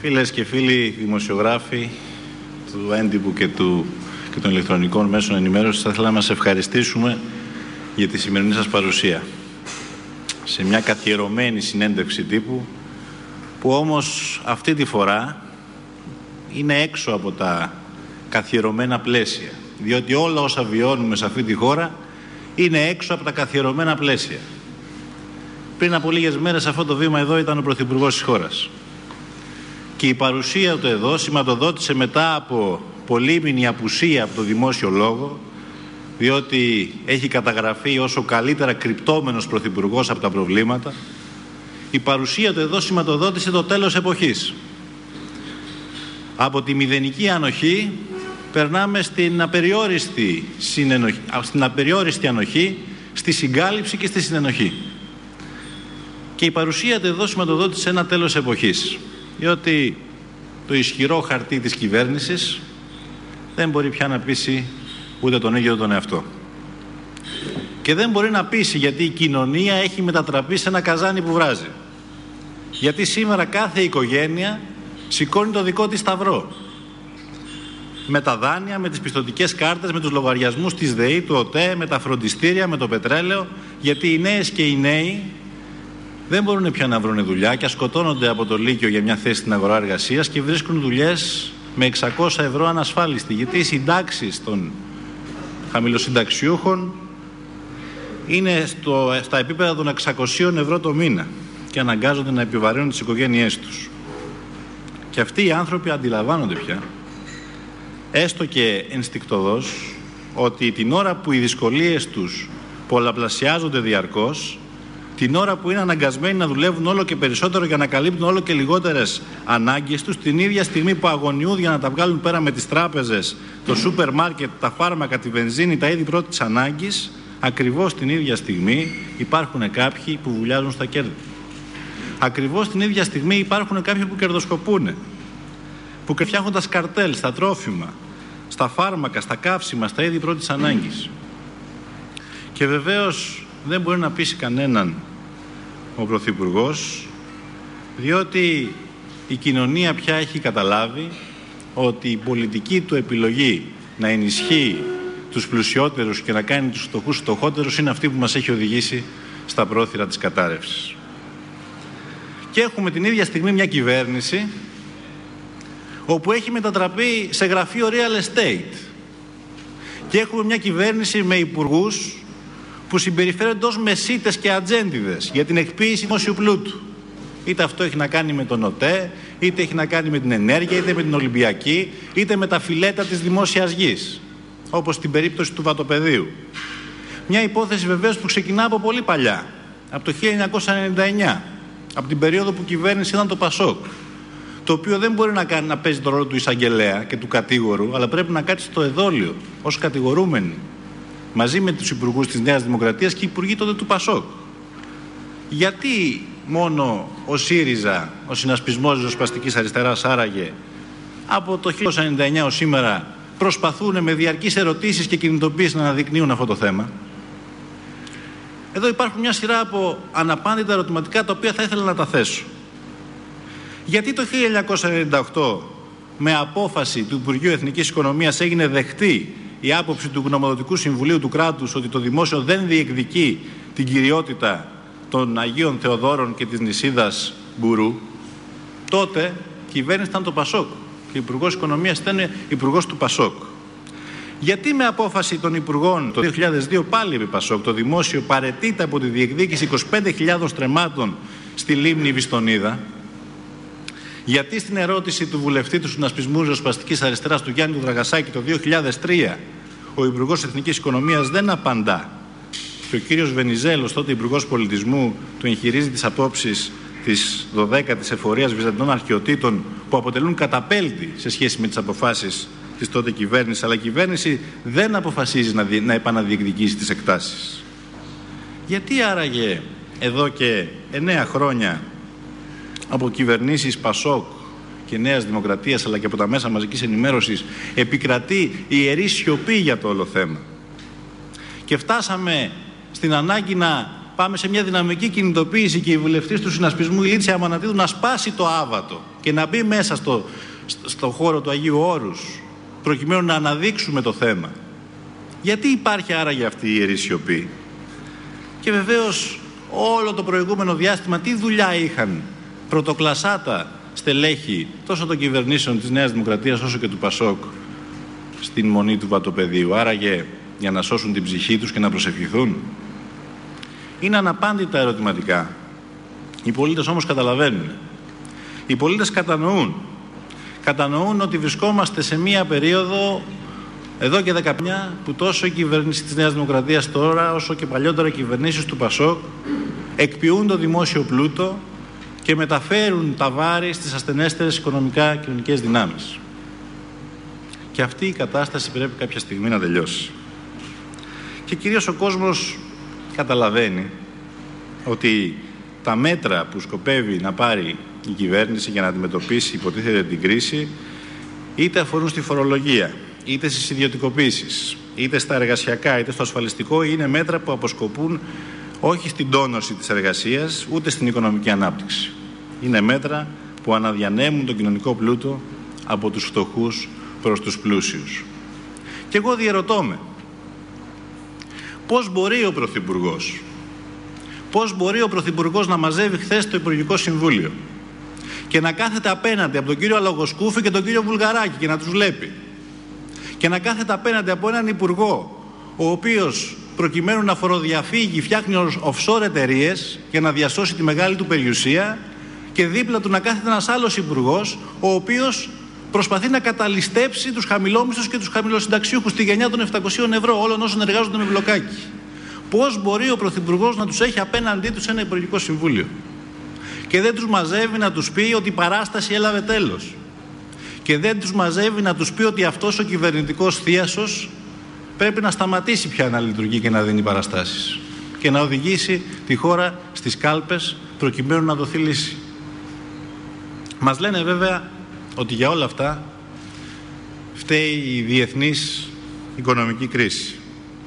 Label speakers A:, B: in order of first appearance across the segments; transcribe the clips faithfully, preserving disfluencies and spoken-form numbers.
A: Φίλες και φίλοι δημοσιογράφοι του έντυπου και, του, και των ηλεκτρονικών μέσων ενημέρωσης, θα ήθελα να σας ευχαριστήσουμε για τη σημερινή σας παρουσία σε μια καθιερωμένη συνέντευξη τύπου, που όμως αυτή τη φορά είναι έξω από τα καθιερωμένα πλαίσια, διότι όλα όσα βιώνουμε σε αυτή τη χώρα είναι έξω από τα καθιερωμένα πλαίσια. Πριν από λίγες μέρες αυτό το βήμα εδώ ήταν ο Πρωθυπουργός της χώρας και η παρουσία του εδώ σηματοδότησε, μετά από πολύμηνη απουσία από το δημόσιο λόγο, διότι έχει καταγραφεί ως ο καλύτερα κρυπτόμενος πρωθυπουργός από τα προβλήματα, η παρουσία του εδώ σηματοδότησε το τέλος εποχής. Από τη μηδενική ανοχή περνάμε στην απεριόριστη, συνενοχή, στην απεριόριστη ανοχή, στη συγκάλυψη και στη συνενοχή. Και η παρουσία του εδώ σηματοδότησε ένα τέλος εποχής, διότι το ισχυρό χαρτί της κυβέρνησης δεν μπορεί πια να πείσει ούτε τον ίδιο τον εαυτό. Και δεν μπορεί να πείσει, γιατί η κοινωνία έχει μετατραπεί σε ένα καζάνι που βράζει. Γιατί σήμερα κάθε οικογένεια σηκώνει το δικό της σταυρό. Με τα δάνεια, με τις πιστωτικές κάρτες, με τους λογαριασμούς της ΔΕΗ, του ΟΤΕ, με τα φροντιστήρια, με το πετρέλαιο, γιατί οι νέες και οι νέοι δεν μπορούν πια να βρουν δουλειά και σκοτώνονται από το Λύκειο για μια θέση στην αγορά εργασίας και βρίσκουν δουλειές με εξακόσια ευρώ ανασφάλιστη, γιατί οι συντάξεις των χαμηλοσυνταξιούχων είναι στο, στα επίπεδα των εξακοσίων ευρώ το μήνα και αναγκάζονται να επιβαρύνουν τις οικογένειές τους. Και αυτοί οι άνθρωποι αντιλαμβάνονται πια, έστω και ενστικτωδώς, ότι την ώρα που οι δυσκολίες τους πολλαπλασιάζονται διαρκώς, την ώρα που είναι αναγκασμένοι να δουλεύουν όλο και περισσότερο για να καλύπτουν όλο και λιγότερες ανάγκες τους, την ίδια στιγμή που αγωνιούν για να τα βγάλουν πέρα με τις τράπεζες, το σούπερ μάρκετ, τα φάρμακα, τη βενζίνη, τα είδη πρώτης ανάγκης, ακριβώς την ίδια στιγμή υπάρχουν κάποιοι που βουλιάζουν στα κέρδη. Ακριβώς την ίδια στιγμή υπάρχουν κάποιοι που κερδοσκοπούν, που φτιάχνουν τα σκαρτέλ στα τρόφιμα, στα φάρμακα, στα καύσιμα, στα είδη πρώτης ανάγκης. Και βεβαίως δεν μπορεί να πείσει κανέναν ο Πρωθυπουργός, διότι η κοινωνία πια έχει καταλάβει ότι η πολιτική του επιλογή να ενισχύει τους πλουσιότερους και να κάνει τους φτωχούς φτωχότερους είναι αυτή που μας έχει οδηγήσει στα πρόθυρα της κατάρρευσης. Και έχουμε την ίδια στιγμή μια κυβέρνηση όπου έχει μετατραπεί σε γραφείο real estate. Και έχουμε μια κυβέρνηση με υπουργούς που συμπεριφέρονται ως μεσίτες και ατζέντιδες για την εκποίηση δημόσιου πλούτου. Είτε αυτό έχει να κάνει με τον ΟΤΕ, είτε έχει να κάνει με την ενέργεια, είτε με την Ολυμπιακή, είτε με τα φιλέτα της δημόσιας γης, όπως στην περίπτωση του Βατοπεδίου. Μια υπόθεση βεβαίως που ξεκινά από πολύ παλιά, από το χίλια εννιακόσια ενενήντα εννιά, από την περίοδο που κυβέρνηση ήταν το Πασόκ, το οποίο δεν μπορεί να, κάνει, να παίζει τον ρόλο του εισαγγελέα και του κατήγορου, αλλά πρέπει να κάτσει στο εδόλιο ως κατηγορούμενοι, μαζί με τους υπουργούς της Νέας Δημοκρατίας και υπουργοί τότε του Πασόκ. Γιατί μόνο ο ΣΥΡΙΖΑ, ο συνασπισμός ριζοσπαστικής αριστεράς, άραγε από το χίλια εννιακόσια ενενήντα εννιά ως σήμερα προσπαθούν με διαρκείς ερωτήσεις και κινητοποίησεις να αναδεικνύουν αυτό το θέμα? Εδώ υπάρχουν μια σειρά από αναπάντητα ερωτηματικά, τα οποία θα ήθελα να τα θέσω. Γιατί το χίλια εννιακόσια ενενήντα οκτώ με απόφαση του Υπουργείου Εθνικής Οικονομίας έγινε δεχτή η άποψη του Γνωμοδοτικού Συμβουλίου του κράτους ότι το δημόσιο δεν διεκδικεί την κυριότητα των Αγίων Θεοδόρων και της νησίδας Μπουρού? Τότε η κυβέρνηση ήταν το Πασόκ και ο Υπουργός Οικονομίας ήταν Υπουργός του Πασόκ. Γιατί με απόφαση των Υπουργών το δύο χιλιάδες δύο, πάλι επί Πασόκ, το δημόσιο παραιτείται από τη διεκδίκηση είκοσι πέντε χιλιάδων στρεμμάτων στη λίμνη Βιστονίδα? Γιατί στην ερώτηση του βουλευτή του συνασπισμού ριζοσπαστικής αριστεράς του Γιάννη του Δραγασάκη το δύο χιλιάδες τρία ο Υπουργός Εθνικής Οικονομίας δεν απαντά και ο κύριος Βενιζέλος, τότε Υπουργός Πολιτισμού, του εγχειρίζει τις απόψεις της δωδέκατης εφορίας Βυζαντινών Αρχαιοτήτων, που αποτελούν καταπέλτη σε σχέση με τις αποφάσεις της τότε κυβέρνησης, αλλά η κυβέρνηση δεν αποφασίζει να, δι... να επαναδιεκδικήσει τις εκτάσεις? Γιατί άραγε εδώ και εννέα χρόνια από κυβερνήσεις Πασόκ και Νέας Δημοκρατίας, αλλά και από τα μέσα μαζικής ενημέρωσης, επικρατεί η ιερή σιωπή για το όλο θέμα? Και φτάσαμε στην ανάγκη να πάμε σε μια δυναμική κινητοποίηση και η βουλευτής του συνασπισμού Ηλίτσια Αμανατίδου να σπάσει το άβατο και να μπει μέσα στο, στο χώρο του Αγίου Όρους, προκειμένου να αναδείξουμε το θέμα. Γιατί υπάρχει άραγε αυτή η ιερή σιωπή? Και βεβαίως όλο το προηγούμενο διάστημα τι δουλειά είχαν πρωτοκλασάτα στελέχη τόσο των κυβερνήσεων της Νέας Δημοκρατίας όσο και του Πασόκ στην μονή του βατοπεδίου? Άραγε για να σώσουν την ψυχή τους και να προσευχηθούν? Είναι αναπάντητα ερωτηματικά. Οι πολίτες όμως καταλαβαίνουν. Οι πολίτες κατανοούν. Κατανοούν ότι βρισκόμαστε σε μία περίοδο εδώ και δεκαπέντε που τόσο η κυβέρνηση της Νέας Δημοκρατίας τώρα όσο και παλιότερα οι κυβερνήσεις του Πασόκ εκποιούν το δημόσιο πλούτο και μεταφέρουν τα βάρη στις ασθενέστερες οικονομικά και κοινωνικές δυνάμεις. Και αυτή η κατάσταση πρέπει κάποια στιγμή να τελειώσει. Και κυρίως ο κόσμος καταλαβαίνει ότι τα μέτρα που σκοπεύει να πάρει η κυβέρνηση για να αντιμετωπίσει υποτίθεται την κρίση είτε αφορούν στη φορολογία, είτε στις ιδιωτικοποίησεις, είτε στα εργασιακά, είτε στο ασφαλιστικό, είναι μέτρα που αποσκοπούν όχι στην τόνωση της εργασίας, ούτε στην οικονομική ανάπτυξη. Είναι μέτρα που αναδιανέμουν τον κοινωνικό πλούτο από τους φτωχούς προς τους πλούσιους. Και εγώ διερωτώ με, πώς μπορεί ο Πρωθυπουργός, πώς μπορεί ο Πρωθυπουργός να μαζεύει χθες το Υπουργικό Συμβούλιο και να κάθεται απέναντι από τον κύριο Αλογοσκούφη και τον κύριο Βουλγαράκη και να τους βλέπει, και να κάθεται απέναντι από έναν υπουργό ο οποίος προκειμένου να φοροδιαφύγει φτιάχνει offshore εταιρείες για να διασώσει τη μεγάλη του περιουσία, και δίπλα του να κάθεται ένας άλλος υπουργός ο οποίος προσπαθεί να καταλυστέψει τους χαμηλόμισθους και τους χαμηλοσυνταξιούχους στη γενιά των επτακοσίων ευρώ όλων όσων εργάζονται με μπλοκάκι. Πώς μπορεί ο Πρωθυπουργός να τους έχει απέναντί του σε ένα Υπουργικό Συμβούλιο και δεν τους μαζεύει να τους πει ότι η παράσταση έλαβε τέλος, και δεν τους μαζεύει να τους πει ότι αυτός ο κυβερνητικός θίασος πρέπει να σταματήσει πια να λειτουργεί και να δίνει παραστάσεις και να οδηγήσει τη χώρα στις κάλπες προκειμένου να δοθεί λύση? Μας λένε βέβαια ότι για όλα αυτά φταίει η διεθνής οικονομική κρίση.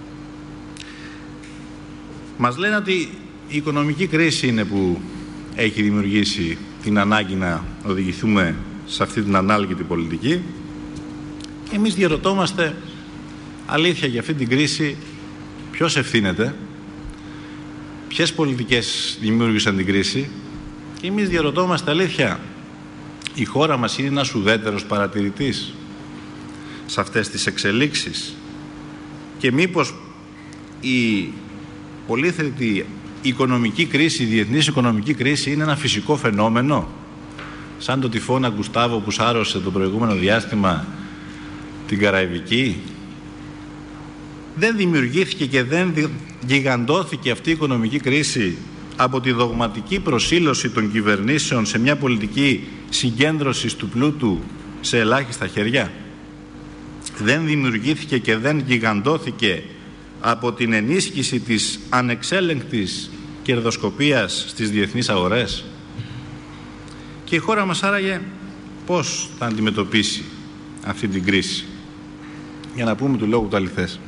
A: Μας λένε ότι η οικονομική κρίση είναι που έχει δημιουργήσει την ανάγκη να οδηγηθούμε σε αυτή την ανάλγητη πολιτική. Εμείς διερωτόμαστε, αλήθεια, για αυτή την κρίση ποιος ευθύνεται, ποιες πολιτικές δημιούργησαν την κρίση, και εμείς διερωτόμαστε, αλήθεια, η χώρα μας είναι ένας ουδέτερος παρατηρητής σε αυτές τις εξελίξεις, και μήπως η πολύθετη οικονομική κρίση, η διεθνής οικονομική κρίση είναι ένα φυσικό φαινόμενο, σαν το τυφώνα Γκουστάβο που σάρωσε το προηγούμενο διάστημα την Καραϊβική? Δεν δημιουργήθηκε και δεν γιγαντώθηκε αυτή η οικονομική κρίση από τη δογματική προσήλωση των κυβερνήσεων σε μια πολιτική συγκέντρωσης του πλούτου σε ελάχιστα χέρια? Δεν δημιουργήθηκε και δεν γιγαντώθηκε από την ενίσχυση της ανεξέλεγκτης κερδοσκοπίας στις διεθνείς αγορές? Και η χώρα μας άραγε πώς θα αντιμετωπίσει αυτή την κρίση? Για να πούμε του λόγου το αληθές,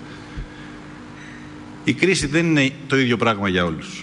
A: η κρίση δεν είναι το ίδιο πράγμα για όλους.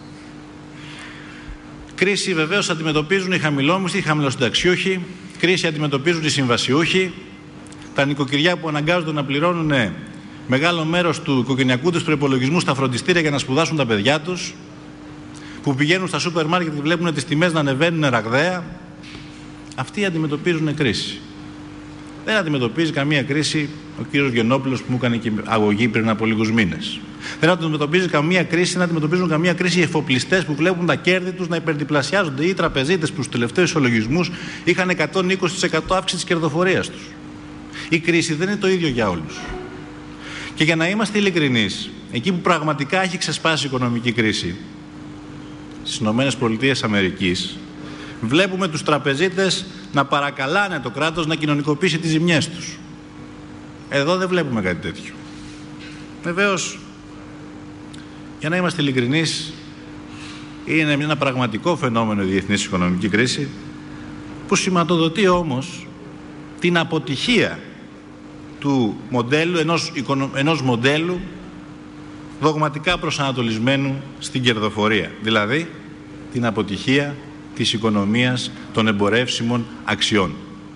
A: Κρίση βεβαίως αντιμετωπίζουν οι χαμηλόμισθοι, οι χαμηλοσυνταξιούχοι, κρίση αντιμετωπίζουν οι συμβασιούχοι, τα νοικοκυριά που αναγκάζονται να πληρώνουν μεγάλο μέρος του οικογενειακού τους προϋπολογισμού στα φροντιστήρια για να σπουδάσουν τα παιδιά τους, που πηγαίνουν στα σούπερ μάρκετ και βλέπουν τις τιμές να ανεβαίνουν ραγδαία. Αυτοί αντιμετωπίζουν κρίση. Δεν αντιμετωπίζει καμία κρίση ο κύριος Γενόπουλος που μου έκανε και αγωγή πριν από λίγους μήνες. Δεν αντιμετωπίζει καμία κρίση, δεν αντιμετωπίζουν καμία κρίση οι εφοπλιστές που βλέπουν τα κέρδη τους να υπερδιπλασιάζονται, ή οι τραπεζίτες που στους τελευταίους ισολογισμούς είχαν εκατόν είκοσι τοις εκατό αύξηση της κερδοφορίας τους. Η κρίση δεν είναι το ίδιο για όλους. Και για να είμαστε ειλικρινείς, εκεί που πραγματικά έχει ξεσπάσει η οικονομική κρίση, στις Ηνωμένες Πολιτείες Αμερικής, βλέπουμε τους τραπεζίτες να παρακαλάνε το κράτος να κοινωνικοποιήσει τις ζημιές τους. Εδώ δεν βλέπουμε κάτι τέτοιο. Βεβαίως, για να είμαστε ειλικρινείς, είναι ένα πραγματικό φαινόμενο η διεθνής οικονομική κρίση, που σηματοδοτεί όμως την αποτυχία του μοντέλου, ενός, ενός μοντέλου δογματικά προσανατολισμένου στην κερδοφορία, δηλαδή την αποτυχία της οικονομίας των εμπορεύσιμων αξιών.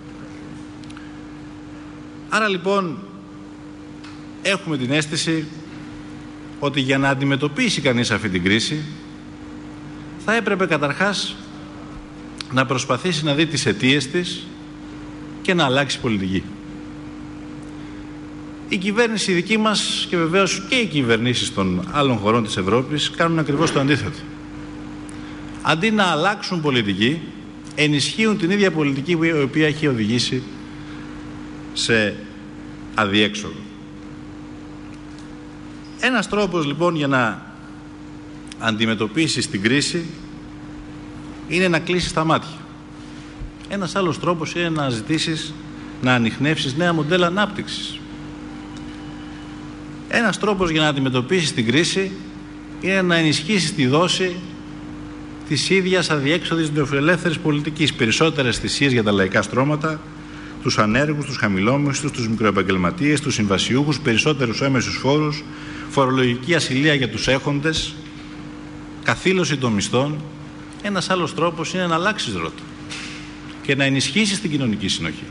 A: Άρα λοιπόν έχουμε την αίσθηση ότι για να αντιμετωπίσει κανείς αυτή την κρίση θα έπρεπε καταρχάς να προσπαθήσει να δει τις αιτίες της και να αλλάξει πολιτική. Η κυβέρνηση δική μας και βεβαίως και οι κυβερνήσεις των άλλων χωρών της Ευρώπης κάνουν ακριβώς το αντίθετο. Αντί να αλλάξουν πολιτική, ενισχύουν την ίδια πολιτική η οποία έχει οδηγήσει σε αδιέξοδο. Ένας τρόπος λοιπόν για να αντιμετωπίσεις την κρίση είναι να κλείσεις τα μάτια. Ένας άλλος τρόπος είναι να ζητήσεις να ανιχνεύσεις νέα μοντέλα ανάπτυξης. Ένας τρόπος για να αντιμετωπίσεις την κρίση είναι να ενισχύσεις τη δόση της ίδιας αδιέξοδης νεοφιλελεύθερης πολιτικής. Περισσότερες θυσίες για τα λαϊκά στρώματα, τους ανέργους, τους χαμηλόμισθους, τους μικροεπαγγελματίες, τους συμβασιούχους, περισσότερους έμεσους φόρους, φορολογική ασυλία για τους έχοντες, καθήλωση των μισθών. Ένας άλλος τρόπος είναι να αλλάξεις ρότα και να ενισχύσεις την κοινωνική συνοχή.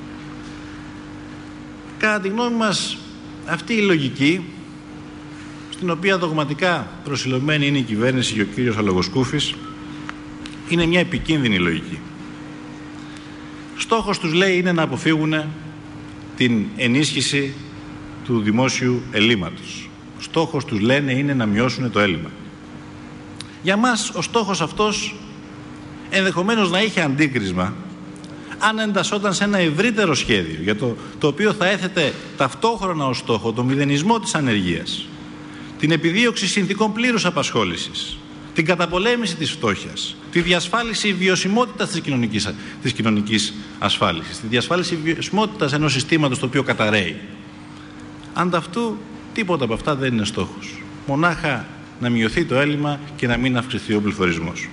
A: Κατά τη γνώμη μας, αυτή η λογική, στην οποία δογματικά προσιλωμένη είναι η κυβέρνηση και ο κύριος Αλογοσκούφης, είναι μια επικίνδυνη λογική. Στόχος τους, λέει, είναι να αποφύγουν την ενίσχυση του δημόσιου ελλείμματος. Στόχος τους, λένε, είναι να μειώσουν το έλλειμμα. Για μας ο στόχος αυτός ενδεχομένως να είχε αντίκρισμα αν εντασσόταν σε ένα ευρύτερο σχέδιο για το, το οποίο θα έθετε ταυτόχρονα ως στόχο το μηδενισμό της ανεργίας, την επιδίωξη συνθηκών πλήρους απασχόλησης, την καταπολέμηση της φτώχειας, τη διασφάλιση βιωσιμότητας της κοινωνικής, της κοινωνικής ασφάλισης, τη διασφάλιση βιωσιμότητας ενός συστήματος το οποίο καταρρέει. Ανταυτού τίποτα από αυτά δεν είναι στόχος. Μονάχα να μειωθεί το έλλειμμα και να μην αυξηθεί ο πληθωρισμός.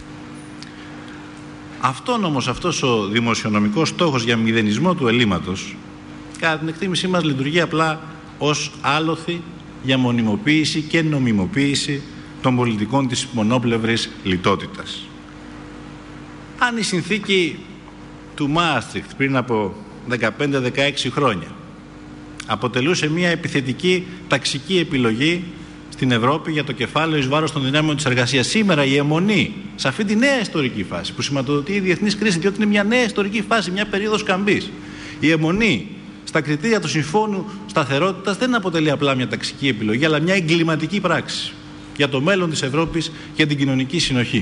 A: Αυτόν όμως, αυτός ο δημοσιονομικός στόχος για μηδενισμό του ελλείμματος, κατά την εκτίμησή μας λειτουργεί απλά ως άλοθη για μονιμοποίηση και νομιμοποίηση των πολιτικών της μονόπλευρης λιτότητας. Αν η συνθήκη του Μάστριχτ πριν από δεκαπέντε δεκαέξι χρόνια αποτελούσε μια επιθετική ταξική επιλογή στην Ευρώπη για το κεφάλαιο εις βάρος των δυνάμεων της εργασίας, σήμερα η αιμονή σε αυτή τη νέα ιστορική φάση που σηματοδοτεί η διεθνής κρίση, διότι είναι μια νέα ιστορική φάση, μια περίοδος καμπής, η αιμονή στα κριτήρια του Συμφώνου Σταθερότητας δεν αποτελεί απλά μια ταξική επιλογή, αλλά μια εγκληματική πράξη για το μέλλον της Ευρώπης και την κοινωνική συνοχή.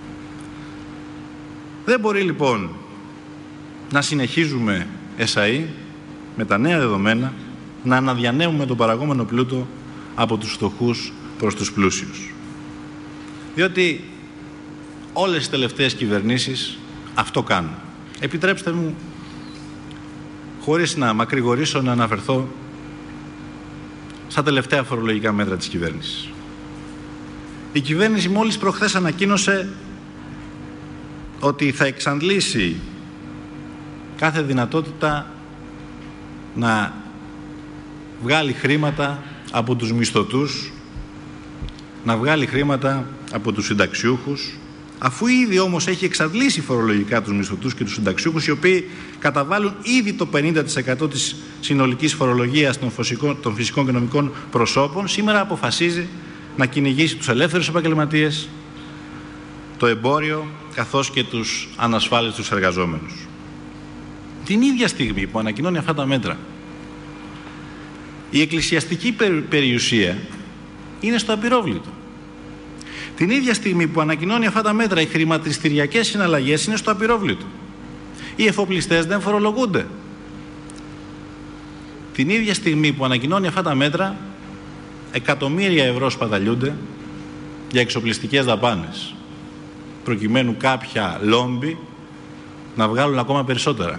A: Δεν μπορεί λοιπόν να συνεχίζουμε εσαΐ με τα νέα δεδομένα να αναδιανέμουμε τον παραγόμενο πλούτο από τους φτωχούς προς τους πλούσιους. Διότι όλες τις τελευταίες κυβερνήσεις αυτό κάνουν. Επιτρέψτε μου, χωρίς να μακρηγορήσω, να αναφερθώ στα τελευταία φορολογικά μέτρα της κυβέρνησης. Η κυβέρνηση μόλις προχθές ανακοίνωσε ότι θα εξαντλήσει κάθε δυνατότητα να βγάλει χρήματα από τους μισθωτούς, να βγάλει χρήματα από τους συνταξιούχους, αφού ήδη όμως έχει εξαντλήσει φορολογικά τους μισθωτούς και τους συνταξιούχους, οι οποίοι καταβάλουν ήδη το πενήντα τοις εκατό της συνολικής φορολογίας των φυσικών, των φυσικών και νομικών προσώπων, σήμερα αποφασίζει να κυνηγήσει τους ελεύθερους επαγγελματίες, το εμπόριο, καθώς και τους ανασφάλιστους εργαζόμενους. Την ίδια στιγμή που ανακοινώνει αυτά τα μέτρα, η εκκλησιαστική περιουσία είναι στο απειρόβλητο. Την ίδια στιγμή που ανακοινώνει αυτά τα μέτρα, οι χρηματιστηριακές συναλλαγές είναι στο απειρόβλητο. Οι εφοπλιστές δεν φορολογούνται. Την ίδια στιγμή που ανακοινώνει αυτά τα μέτρα, εκατομμύρια ευρώ σπαταλιούνται για εξοπλιστικές δαπάνες, προκειμένου κάποια λόμπι να βγάλουν ακόμα περισσότερα.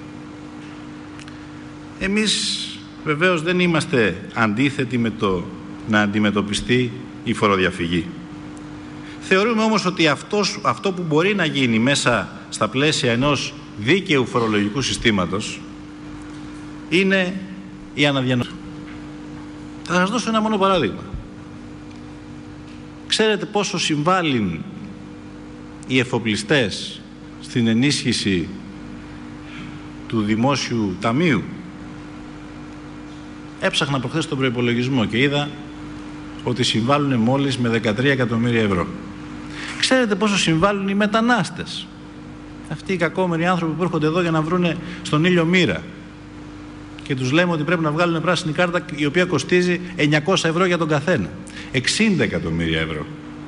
A: Εμείς βεβαίως δεν είμαστε αντίθετοι με το να αντιμετωπιστεί η φοροδιαφυγή. Θεωρούμε όμως ότι αυτός, αυτό που μπορεί να γίνει μέσα στα πλαίσια ενός δίκαιου φορολογικού συστήματος είναι η αναδιανομή. Θα σας δώσω ένα μόνο παράδειγμα. Ξέρετε πόσο συμβάλλουν οι εφοπλιστές στην ενίσχυση του Δημόσιου Ταμείου? Έψαχνα προχθές τον προϋπολογισμό και είδα ότι συμβάλλουν μόλις με δεκατρία εκατομμύρια ευρώ. Ξέρετε πόσο συμβάλλουν οι μετανάστες? Αυτοί οι κακόμενοι άνθρωποι που έρχονται εδώ για να βρούνε στον ήλιο μοίρα και τους λέμε ότι πρέπει να βγάλουν πράσινη κάρτα, η οποία κοστίζει εννιακόσια ευρώ για τον καθένα. εξήντα εκατομμύρια ευρώ.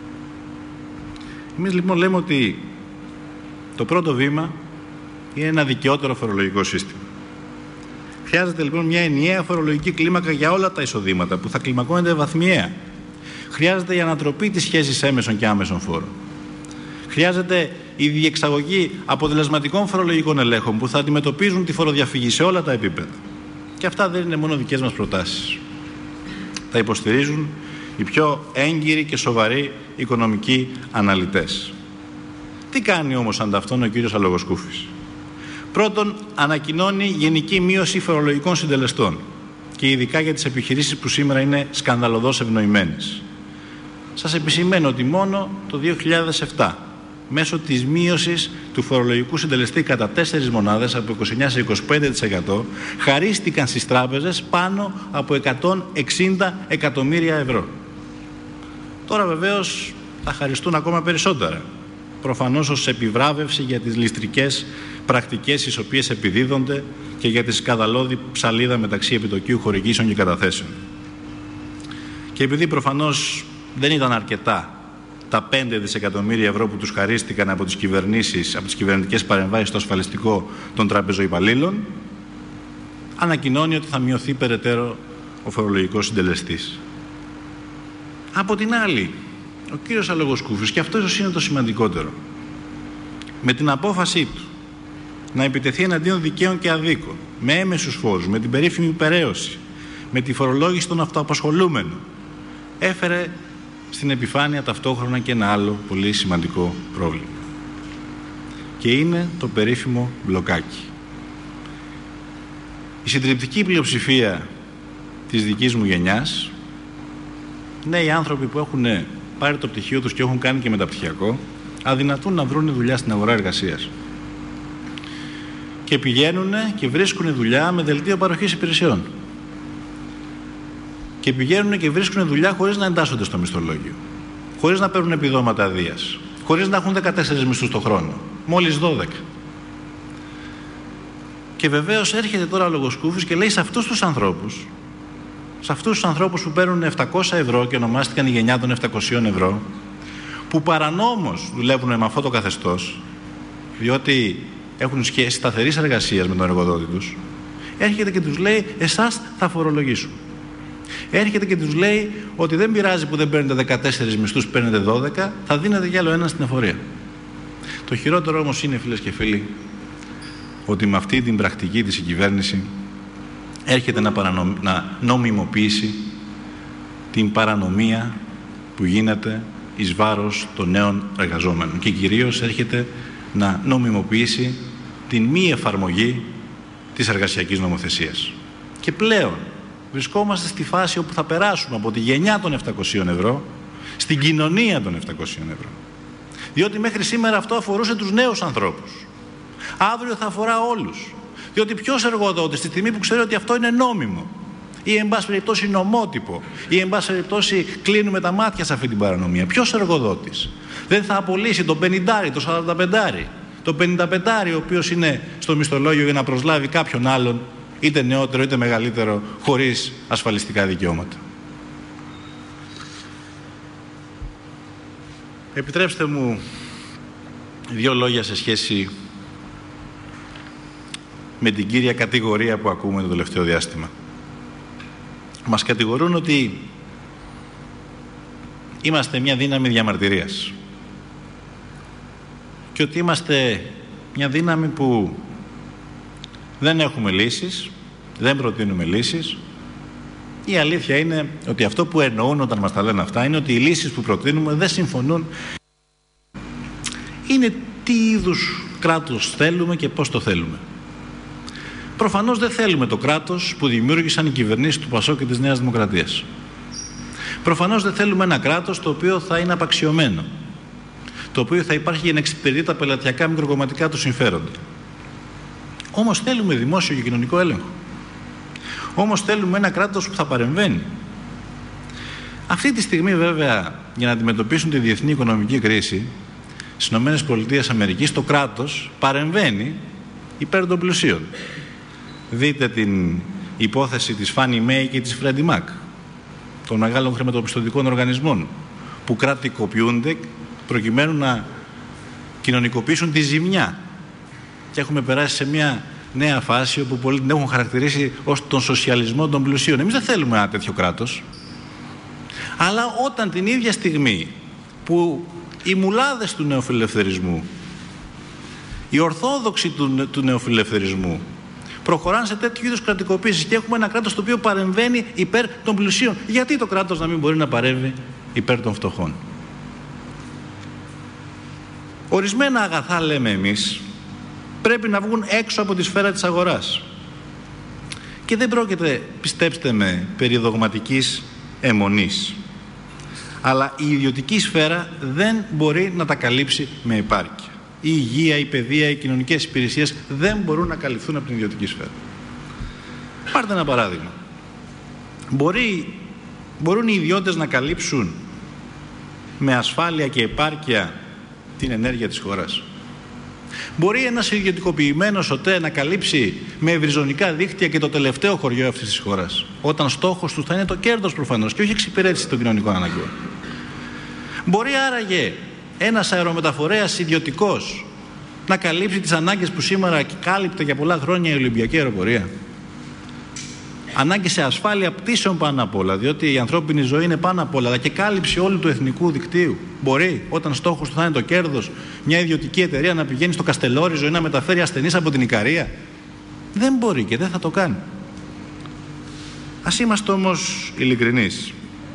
A: Εμείς λοιπόν λέμε ότι το πρώτο βήμα είναι ένα δικαιότερο φορολογικό σύστημα. Χρειάζεται λοιπόν μια ενιαία φορολογική κλίμακα για όλα τα εισοδήματα που θα κλιμακώνεται βαθμιαία. Χρειάζεται η ανατροπή της σχέσης έμεσων και άμεσων φόρων. Χρειάζεται η διεξαγωγή αποτελεσματικών φορολογικών ελέγχων που θα αντιμετωπίζουν τη φοροδιαφυγή σε όλα τα επίπεδα. Και αυτά δεν είναι μόνο δικές μας προτάσεις. Τα υποστηρίζουν οι πιο έγκυροι και σοβαροί οικονομικοί αναλυτές. Τι κάνει όμως ανταυτόν ο κύριος Αλογοσκούφης? Πρώτον, ανακοινώνει γενική μείωση φορολογικών συντελεστών και ειδικά για τις επιχειρήσεις που σήμερα είναι σκανδαλωδώς ευνοημένες. Σας επισημαίνω ότι μόνο το δύο χιλιάδες επτά, μέσω της μείωσης του φορολογικού συντελεστή κατά τέσσερις μονάδες από είκοσι εννέα σε είκοσι πέντε τοις εκατό, χαρίστηκαν στις τράπεζες πάνω από εκατόν εξήντα εκατομμύρια ευρώ. Τώρα βεβαίως θα χαριστούν ακόμα περισσότερα, προφανώς ως επιβράβευση για τις ληστρικές πρακτικές τις οποίες επιδίδονται και για τη σκανδαλώδη ψαλίδα μεταξύ επιτοκίου χορηγήσεων και καταθέσεων. Και επειδή προφανώς δεν ήταν αρκετά τα πέντε δισεκατομμύρια ευρώ που τους χαρίστηκαν από τις κυβερνήσεις, από τις κυβερνητικές παρεμβάσεις στο ασφαλιστικό των τραπεζοϊπαλλήλων, ανακοινώνει ότι θα μειωθεί περαιτέρω ο φορολογικός συντελεστής. Από την άλλη, ο κύριος Αλογοσκούφης, και αυτό ίσως είναι το σημαντικότερο, με την απόφασή του να επιτεθεί εναντίον δικαίων και αδίκων, με έμεσους φόρους, με την περίφημη υπεραίωση, με τη φορολόγηση των αυτοαπασχολούμενων, έφερε στην επιφάνεια ταυτόχρονα και ένα άλλο πολύ σημαντικό πρόβλημα. Και είναι το περίφημο μπλοκάκι. Η συντριπτική πλειοψηφία της δικής μου γενιάς, νέοι άνθρωποι που έχουν πάρει το πτυχίο τους και έχουν κάνει και μεταπτυχιακό, αδυνατούν να βρουν δουλειά στην αγορά εργασίας. Και πηγαίνουν και βρίσκουν δουλειά με δελτίο παροχής υπηρεσιών. Και πηγαίνουν και βρίσκουν δουλειά χωρίς να εντάσσονται στο μισθολόγιο, χωρίς να παίρνουν επιδόματα αδείας, χωρίς να έχουν δεκατέσσερις μισθούς το χρόνο, μόλις δώδεκα. Και βεβαίως έρχεται τώρα ο Αλογοσκούφης και λέει σε αυτούς τους ανθρώπους, σε αυτούς τους ανθρώπους που παίρνουν επτακόσια ευρώ και ονομάστηκαν η γενιά των επτακοσίων ευρώ, που παρανόμως δουλεύουν με αυτό το καθεστώς, διότι έχουν σχέση σταθερής εργασίας με τον εργοδότη τους, έρχεται και τους λέει εσάς θα φορολογήσουν. Έρχεται και τους λέει ότι δεν πειράζει που δεν παίρνετε δεκατέσσερις μισθούς, παίρνετε δώδεκα, θα δίνετε κι άλλο ένα στην εφορία. Το χειρότερο όμως είναι, φίλες και φίλοι, ότι με αυτή την πρακτική της η κυβέρνηση έρχεται να, παρανομ... να νομιμοποιήσει την παρανομία που γίνεται εις βάρος των νέων εργαζόμενων και κυρίως έρχεται να νομιμοποιήσει την μη εφαρμογή της εργασιακής νομοθεσίας. Και πλέον βρισκόμαστε στη φάση όπου θα περάσουμε από τη γενιά των επτακοσίων ευρώ στην κοινωνία των επτακοσίων ευρώ. Διότι μέχρι σήμερα αυτό αφορούσε τους νέους ανθρώπους. Αύριο θα αφορά όλους. Διότι ποιος εργοδότης, τη στιγμή που ξέρει ότι αυτό είναι νόμιμο ή εν πάση περιπτώσει νομότυπο ή εν πάση περιπτώσει κλείνουμε τα μάτια σε αυτή την παρανομία, ποιος εργοδότης δεν θα απολύσει τον πενηντάρι, τον σαρανταπεντάρι, τον πενηνταπεντάρι ο οποίος είναι στο μισθολόγιο για να προσλάβει κάποιον άλλον, είτε νεότερο είτε μεγαλύτερο, χωρίς ασφαλιστικά δικαιώματα. Επιτρέψτε μου δύο λόγια σε σχέση με την κύρια κατηγορία που ακούμε το τελευταίο διάστημα. Μας κατηγορούν ότι είμαστε μια δύναμη διαμαρτυρίας και ότι είμαστε μια δύναμη που δεν έχουμε λύσεις, δεν προτείνουμε λύσεις. Η αλήθεια είναι ότι αυτό που εννοούν όταν μας τα λένε αυτά είναι ότι οι λύσεις που προτείνουμε δεν συμφωνούν. Είναι τι είδους κράτος θέλουμε και πώς το θέλουμε. Προφανώς δεν θέλουμε το κράτος που δημιούργησαν οι κυβερνήσεις του ΠΑΣΟΚ και της Νέας Δημοκρατίας. Προφανώς δεν θέλουμε ένα κράτος το οποίο θα είναι απαξιωμένο, το οποίο θα υπάρχει για να εξυπηρετεί τα πελατειακά μικροκομματικά του συμφέροντα. Όμως θέλουμε δημόσιο και κοινωνικό έλεγχο. Όμως θέλουμε ένα κράτος που θα παρεμβαίνει. Αυτή τη στιγμή βέβαια, για να αντιμετωπίσουν τη διεθνή οικονομική κρίση στις ΗΠΑ, το κράτος παρεμβαίνει υπέρ των πλουσίων. Δείτε την υπόθεση της Fannie Mae και της Freddie Mac, των μεγάλων χρηματοπιστωτικών οργανισμών, που κρατικοποιούνται προκειμένου να κοινωνικοποιήσουν τη ζημιά. Και έχουμε περάσει σε μια νέα φάση όπου πολλοί την έχουν χαρακτηρίσει ως τον σοσιαλισμό των πλουσίων. Εμείς δεν θέλουμε ένα τέτοιο κράτος. Αλλά όταν την ίδια στιγμή που οι μουλάδες του νεοφιλελευθερισμού, οι ορθόδοξοι του, του νεοφιλελευθερισμού προχωράνε σε τέτοιου είδους κρατικοποίησεις και έχουμε ένα κράτος το οποίο παρεμβαίνει υπέρ των πλουσίων, γιατί το κράτος να μην μπορεί να παρέμβει υπέρ των φτωχών? Ορισμένα αγαθά, λέμε εμείς, πρέπει να βγουν έξω από τη σφαίρα της αγοράς. Και δεν πρόκειται, πιστέψτε με, περί δογματικής αιμονής. Αλλά η ιδιωτική σφαίρα δεν μπορεί να τα καλύψει με επάρκεια. Η υγεία, η παιδεία, οι κοινωνικές υπηρεσίες δεν μπορούν να καλυφθούν από την ιδιωτική σφαίρα. Πάρτε ένα παράδειγμα. Μπορεί, μπορούν οι ιδιώτες να καλύψουν με ασφάλεια και επάρκεια την ενέργεια της χώρας? Μπορεί ένας ιδιωτικοποιημένος ΟΤΕ να καλύψει με ευρυζωνικά δίκτυα και το τελευταίο χωριό αυτής της χώρας, όταν στόχος του θα είναι το κέρδος προφανώς και όχι εξυπηρέτηση των κοινωνικών αναγκών? Μπορεί άραγε ένας αερομεταφορέας ιδιωτικός να καλύψει τις ανάγκες που σήμερα κάλυπτε για πολλά χρόνια η Ολυμπιακή Αεροπορία? Ανάγκη σε ασφάλεια πτήσεων πάνω απ' όλα, διότι η ανθρώπινη ζωή είναι πάνω απ' όλα, αλλά και κάλυψη όλου του εθνικού δικτύου. Μπορεί, όταν στόχος του θα είναι το κέρδος, μια ιδιωτική εταιρεία να πηγαίνει στο Καστελόριζο ή να μεταφέρει ασθενείς από την Ικαρία? Δεν μπορεί και δεν θα το κάνει. Ας είμαστε όμως ειλικρινείς.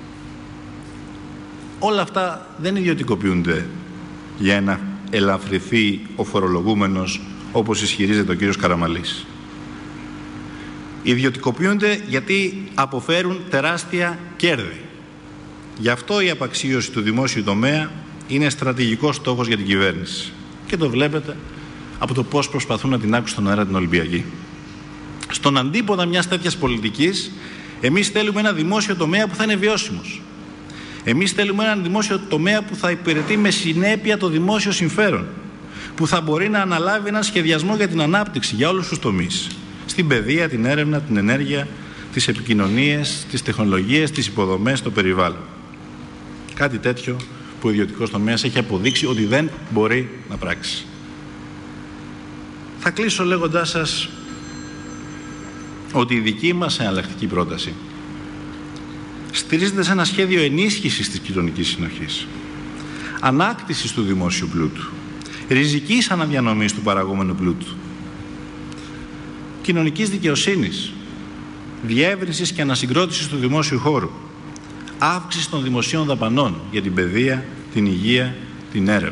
A: Όλα αυτά δεν ιδιωτικοποιούνται για να ελαφρυθεί ο φορολογούμενος, όπως ισχυρίζεται ο κύριος Καραμαλής. Ιδιωτικοποιούνται γιατί αποφέρουν τεράστια κέρδη. Γι' αυτό η απαξίωση του δημόσιου τομέα είναι στρατηγικός στόχος για την κυβέρνηση. Και το βλέπετε από το πώς προσπαθούν να την άκουσουν στον αέρα την Ολυμπιακή. Στον αντίποδα μιας τέτοιας πολιτικής, εμείς θέλουμε ένα δημόσιο τομέα που θα είναι βιώσιμος. Εμείς θέλουμε ένα δημόσιο τομέα που θα υπηρετεί με συνέπεια το δημόσιο συμφέρον, που θα μπορεί να αναλάβει έναν σχεδιασμό για την ανάπτυξη για όλους τους τομείς. Στην παιδεία, την έρευνα, την ενέργεια, τις επικοινωνίες, τις τεχνολογίες, τις υποδομές, το περιβάλλον. Κάτι τέτοιο που ο ιδιωτικός τομέας έχει αποδείξει ότι δεν μπορεί να πράξει. Θα κλείσω λέγοντάς σας ότι η δική μας εναλλακτική πρόταση στηρίζεται σε ένα σχέδιο ενίσχυσης της κοινωνικής συνοχής, ανάκτησης του δημόσιου πλούτου, ριζικής αναδιανομής του παραγόμενου πλούτου, κοινωνικής δικαιοσύνης, διεύρυνσης και ανασυγκρότησης του δημόσιου χώρου, αύξηση των δημοσίων δαπανών για την παιδεία, την υγεία, την έρευνα.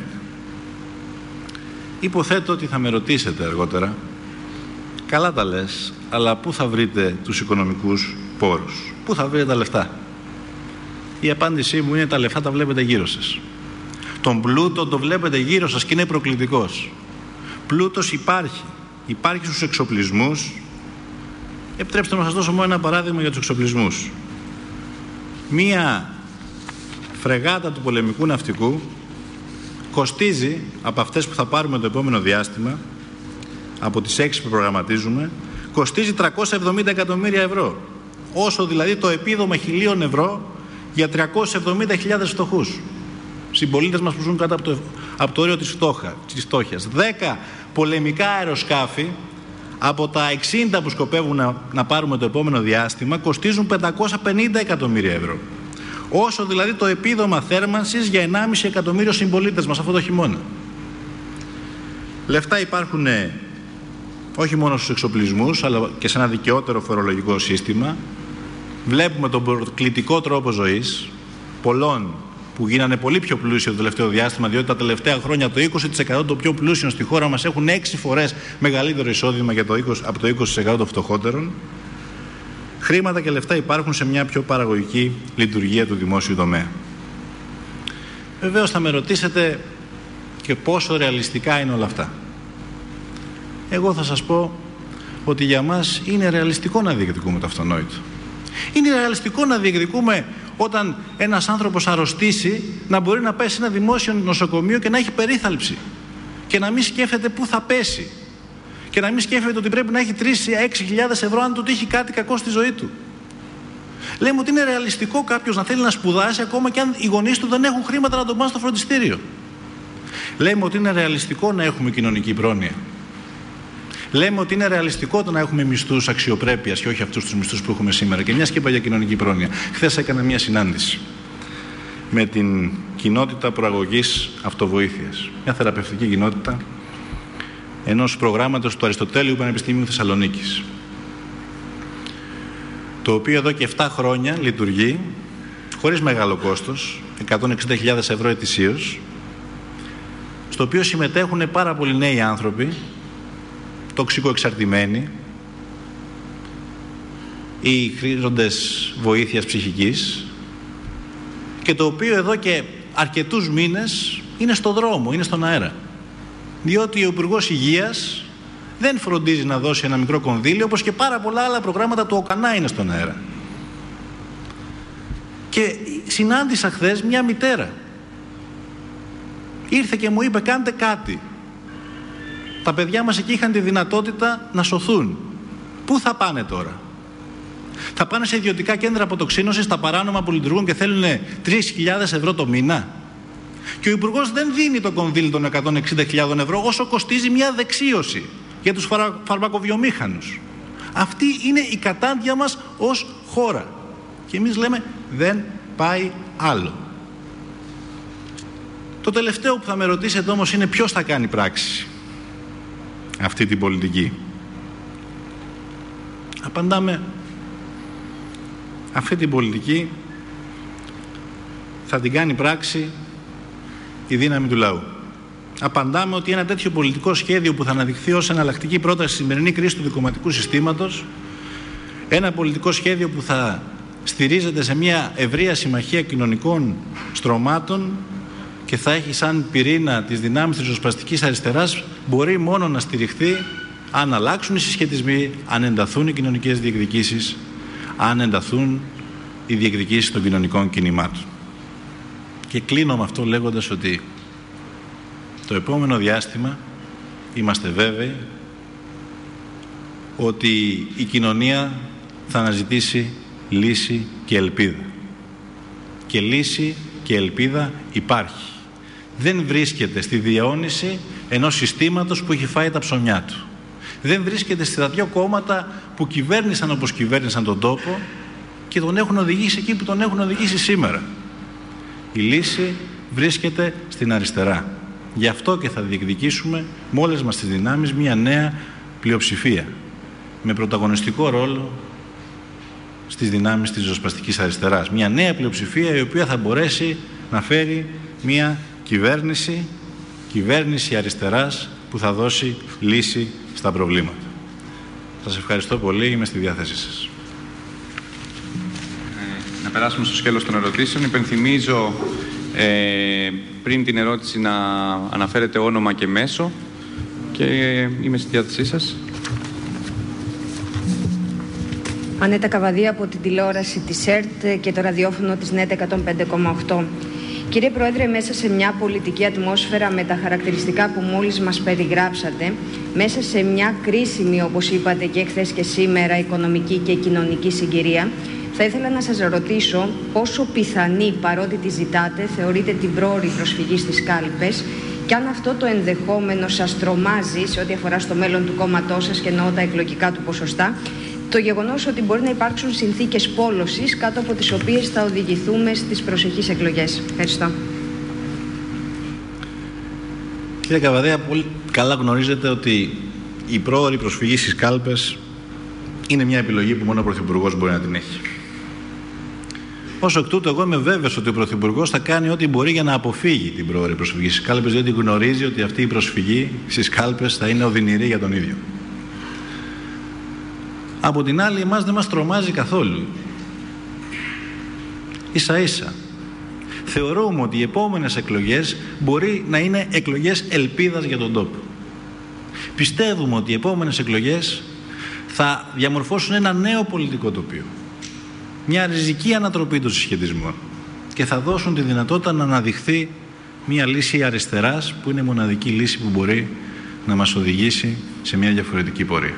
A: Υποθέτω ότι θα με ρωτήσετε αργότερα, καλά τα λες, αλλά πού θα βρείτε τους οικονομικούς πόρους, πού θα βρείτε τα λεφτά? Η απάντησή μου είναι: τα λεφτά τα βλέπετε γύρω σας. Τον πλούτο το βλέπετε γύρω σας και είναι προκλητικός. Πλούτος υπάρχει. Υπάρχει στους εξοπλισμούς. Επιτρέψτε να σας δώσω μόνο ένα παράδειγμα για τους εξοπλισμούς. Μία φρεγάτα του πολεμικού ναυτικού κοστίζει, από αυτές που θα πάρουμε το επόμενο διάστημα, από τις έξι που προγραμματίζουμε, κοστίζει τριακόσια εβδομήντα εκατομμύρια ευρώ. Όσο δηλαδή το επίδομα χιλίων ευρώ για τριακόσιες εβδομήντα χιλιάδες φτωχούς συμπολίτες μας που ζουν κάτω από το, από το όριο της, φτώχα, της φτώχειας. Δέκα πολεμικά αεροσκάφη από τα εξήντα που σκοπεύουν να, να πάρουμε το επόμενο διάστημα κοστίζουν πεντακόσια πενήντα εκατομμύρια ευρώ. Όσο δηλαδή το επίδομα θέρμανσης για ενάμιση εκατομμύριο συμπολίτες μας αυτό το χειμώνα. Λεφτά υπάρχουν όχι μόνο στους εξοπλισμούς, αλλά και σε ένα δικαιότερο φορολογικό σύστημα. Βλέπουμε τον προκλητικό τρόπο ζωής πολλών που γίνανε πολύ πιο πλούσιοι το τελευταίο διάστημα, διότι τα τελευταία χρόνια το είκοσι τοις εκατό των πιο πλούσιων στη χώρα μας έχουν έξι φορές μεγαλύτερο εισόδημα για το είκοσι, από το είκοσι τοις εκατό των φτωχότερων. χρήματα και λεφτά υπάρχουν σε μια πιο παραγωγική λειτουργία του δημόσιου τομέα. Βεβαίως θα με ρωτήσετε και πόσο ρεαλιστικά είναι όλα αυτά. Εγώ θα σας πω ότι για μας είναι ρεαλιστικό να διεκδικούμε το αυτονόητο. Είναι ρεαλιστικό να διεκδικούμε όταν ένας άνθρωπος αρρωστήσει να μπορεί να πάει σε ένα δημόσιο νοσοκομείο και να έχει περίθαλψη και να μην σκέφτεται πού θα πέσει και να μην σκέφτεται ότι πρέπει να έχει τρεις ή έξι χιλιάδες ευρώ αν του τύχει κάτι κακό στη ζωή του. Λέμε ότι είναι ρεαλιστικό κάποιος να θέλει να σπουδάσει ακόμα και αν οι γονείς του δεν έχουν χρήματα να τον πάνε στο φροντιστήριο. Λέμε ότι είναι ρεαλιστικό να έχουμε κοινωνική πρόνοια. Λέμε ότι είναι ρεαλιστικό το να έχουμε μισθούς αξιοπρέπειας και όχι αυτούς τους μισθούς που έχουμε σήμερα. Και μιας και είπα για κοινωνική πρόνοια. Χθες έκανα μια συνάντηση με την κοινότητα προαγωγής αυτοβοήθειας. Μια θεραπευτική κοινότητα ενός προγράμματος του Αριστοτέλειου Πανεπιστημίου Θεσσαλονίκης. Το οποίο εδώ και επτά χρόνια λειτουργεί χωρίς μεγάλο κόστος, εκατόν εξήντα χιλιάδες ευρώ ετησίως, στο οποίο συμμετέχουν πάρα πολλοί νέοι άνθρωποι, τοξικοεξαρτημένοι ή χρήζοντες βοήθειας ψυχικής, και το οποίο εδώ και αρκετούς μήνες είναι στο δρόμο, είναι στον αέρα. Διότι ο Υπουργός Υγείας δεν φροντίζει να δώσει ένα μικρό κονδύλι, όπως και πάρα πολλά άλλα προγράμματα του ΟΚΑΝΑ είναι στον αέρα. Και συνάντησα χθες μια μητέρα. Ήρθε και μου είπε: κάντε κάτι. Τα παιδιά μας εκεί είχαν τη δυνατότητα να σωθούν. Πού θα πάνε τώρα? Θα πάνε σε ιδιωτικά κέντρα αποτοξίνωσης, τα παράνομα που λειτουργούν και θέλουν τρεις χιλιάδες ευρώ το μήνα? Και ο Υπουργός δεν δίνει το κονδύλι των εκατόν εξήντα χιλιάδες ευρώ όσο κοστίζει μια δεξίωση για τους φαρα... φαρμακοβιομήχανους. Αυτή είναι η κατάντια μας ως χώρα. Και εμείς λέμε δεν πάει άλλο. Το τελευταίο που θα με ρωτήσετε όμως είναι ποιος θα κάνει πράξη αυτή την πολιτική. Απαντάμε, αυτή την πολιτική θα την κάνει πράξη η δύναμη του λαού. Απαντάμε ότι ένα τέτοιο πολιτικό σχέδιο που θα αναδειχθεί ως εναλλακτική πρόταση στη σημερινή κρίση του δικομματικού συστήματος, ένα πολιτικό σχέδιο που θα στηρίζεται σε μια ευρεία συμμαχία κοινωνικών στρωμάτων και θα έχει σαν πυρήνα τις δυνάμεις της ριζοσπαστικής αριστεράς, μπορεί μόνο να στηριχθεί αν αλλάξουν οι συσχετισμοί, αν ενταθούν οι κοινωνικές διεκδικήσεις, αν ενταθούν οι διεκδικήσεις των κοινωνικών κινημάτων. Και κλείνω με αυτό λέγοντας ότι το επόμενο διάστημα είμαστε βέβαιοι ότι η κοινωνία θα αναζητήσει λύση και ελπίδα. Και λύση και ελπίδα υπάρχει. Δεν βρίσκεται στη διαώνιση ενός συστήματος που έχει φάει τα ψωμιά του. Δεν βρίσκεται στα δύο κόμματα που κυβέρνησαν όπως κυβέρνησαν τον τόπο και τον έχουν οδηγήσει εκεί που τον έχουν οδηγήσει σήμερα. Η λύση βρίσκεται στην αριστερά. Γι' αυτό και θα διεκδικήσουμε με όλες μας τις δυνάμεις μια νέα πλειοψηφία με πρωταγωνιστικό ρόλο στις δυνάμεις της ριζοσπαστικής αριστεράς. Μια νέα πλειοψηφία η οποία θα μπορέσει να φέρει μια κυβέρνηση, κυβέρνηση αριστεράς που θα δώσει λύση στα προβλήματα. Σας ευχαριστώ πολύ, είμαι στη διάθεσή σας.
B: Ε, να περάσουμε στο σκέλος των ερωτήσεων. Υπενθυμίζω ε, πριν την ερώτηση να αναφέρετε όνομα και μέσο και ε, είμαι στη διάθεσή σας.
C: Ανέτα Καβαδία από την τηλεόραση της ΕΡΤ και το ραδιόφωνο της ΝΕΤ εκατόν πέντε κόμμα οκτώ. Κύριε Πρόεδρε, μέσα σε μια πολιτική ατμόσφαιρα με τα χαρακτηριστικά που μόλις μας περιγράψατε, μέσα σε μια κρίσιμη, όπως είπατε και χθες και σήμερα, οικονομική και κοινωνική συγκυρία, θα ήθελα να σας ρωτήσω πόσο πιθανή, παρότι τη ζητάτε, θεωρείτε την πρόωρη προσφυγή στις κάλπες και αν αυτό το ενδεχόμενο σας τρομάζει σε ό,τι αφορά στο μέλλον του κόμματός σας και εννοώ τα εκλογικά του ποσοστά, το γεγονός ότι μπορεί να υπάρξουν συνθήκες πόλωσης κάτω από τις οποίες θα οδηγηθούμε στις προσεχείς εκλογές. Ευχαριστώ.
A: Κύριε Καβαδέα, πολύ καλά γνωρίζετε ότι η πρόωρη προσφυγή στις κάλπες είναι μια επιλογή που μόνο ο Πρωθυπουργός μπορεί να την έχει. Ως εκ τούτου, εγώ είμαι βέβαιος ότι ο Πρωθυπουργός θα κάνει ό,τι μπορεί για να αποφύγει την πρόωρη προσφυγή στις κάλπες, διότι γνωρίζει ότι αυτή η προσφυγή στις κάλπες θα είναι οδυνηρή για τον ίδιο. Από την άλλη, εμάς δεν μας τρομάζει καθόλου. Ίσα ίσα θεωρούμε ότι οι επόμενες εκλογές μπορεί να είναι εκλογές ελπίδας για τον τόπο. Πιστεύουμε ότι οι επόμενες εκλογές θα διαμορφώσουν ένα νέο πολιτικό τοπίο, μια ριζική ανατροπή των συσχετισμών και θα δώσουν τη δυνατότητα να αναδειχθεί μια λύση αριστεράς που είναι η μοναδική λύση που μπορεί να μας οδηγήσει σε μια διαφορετική πορεία.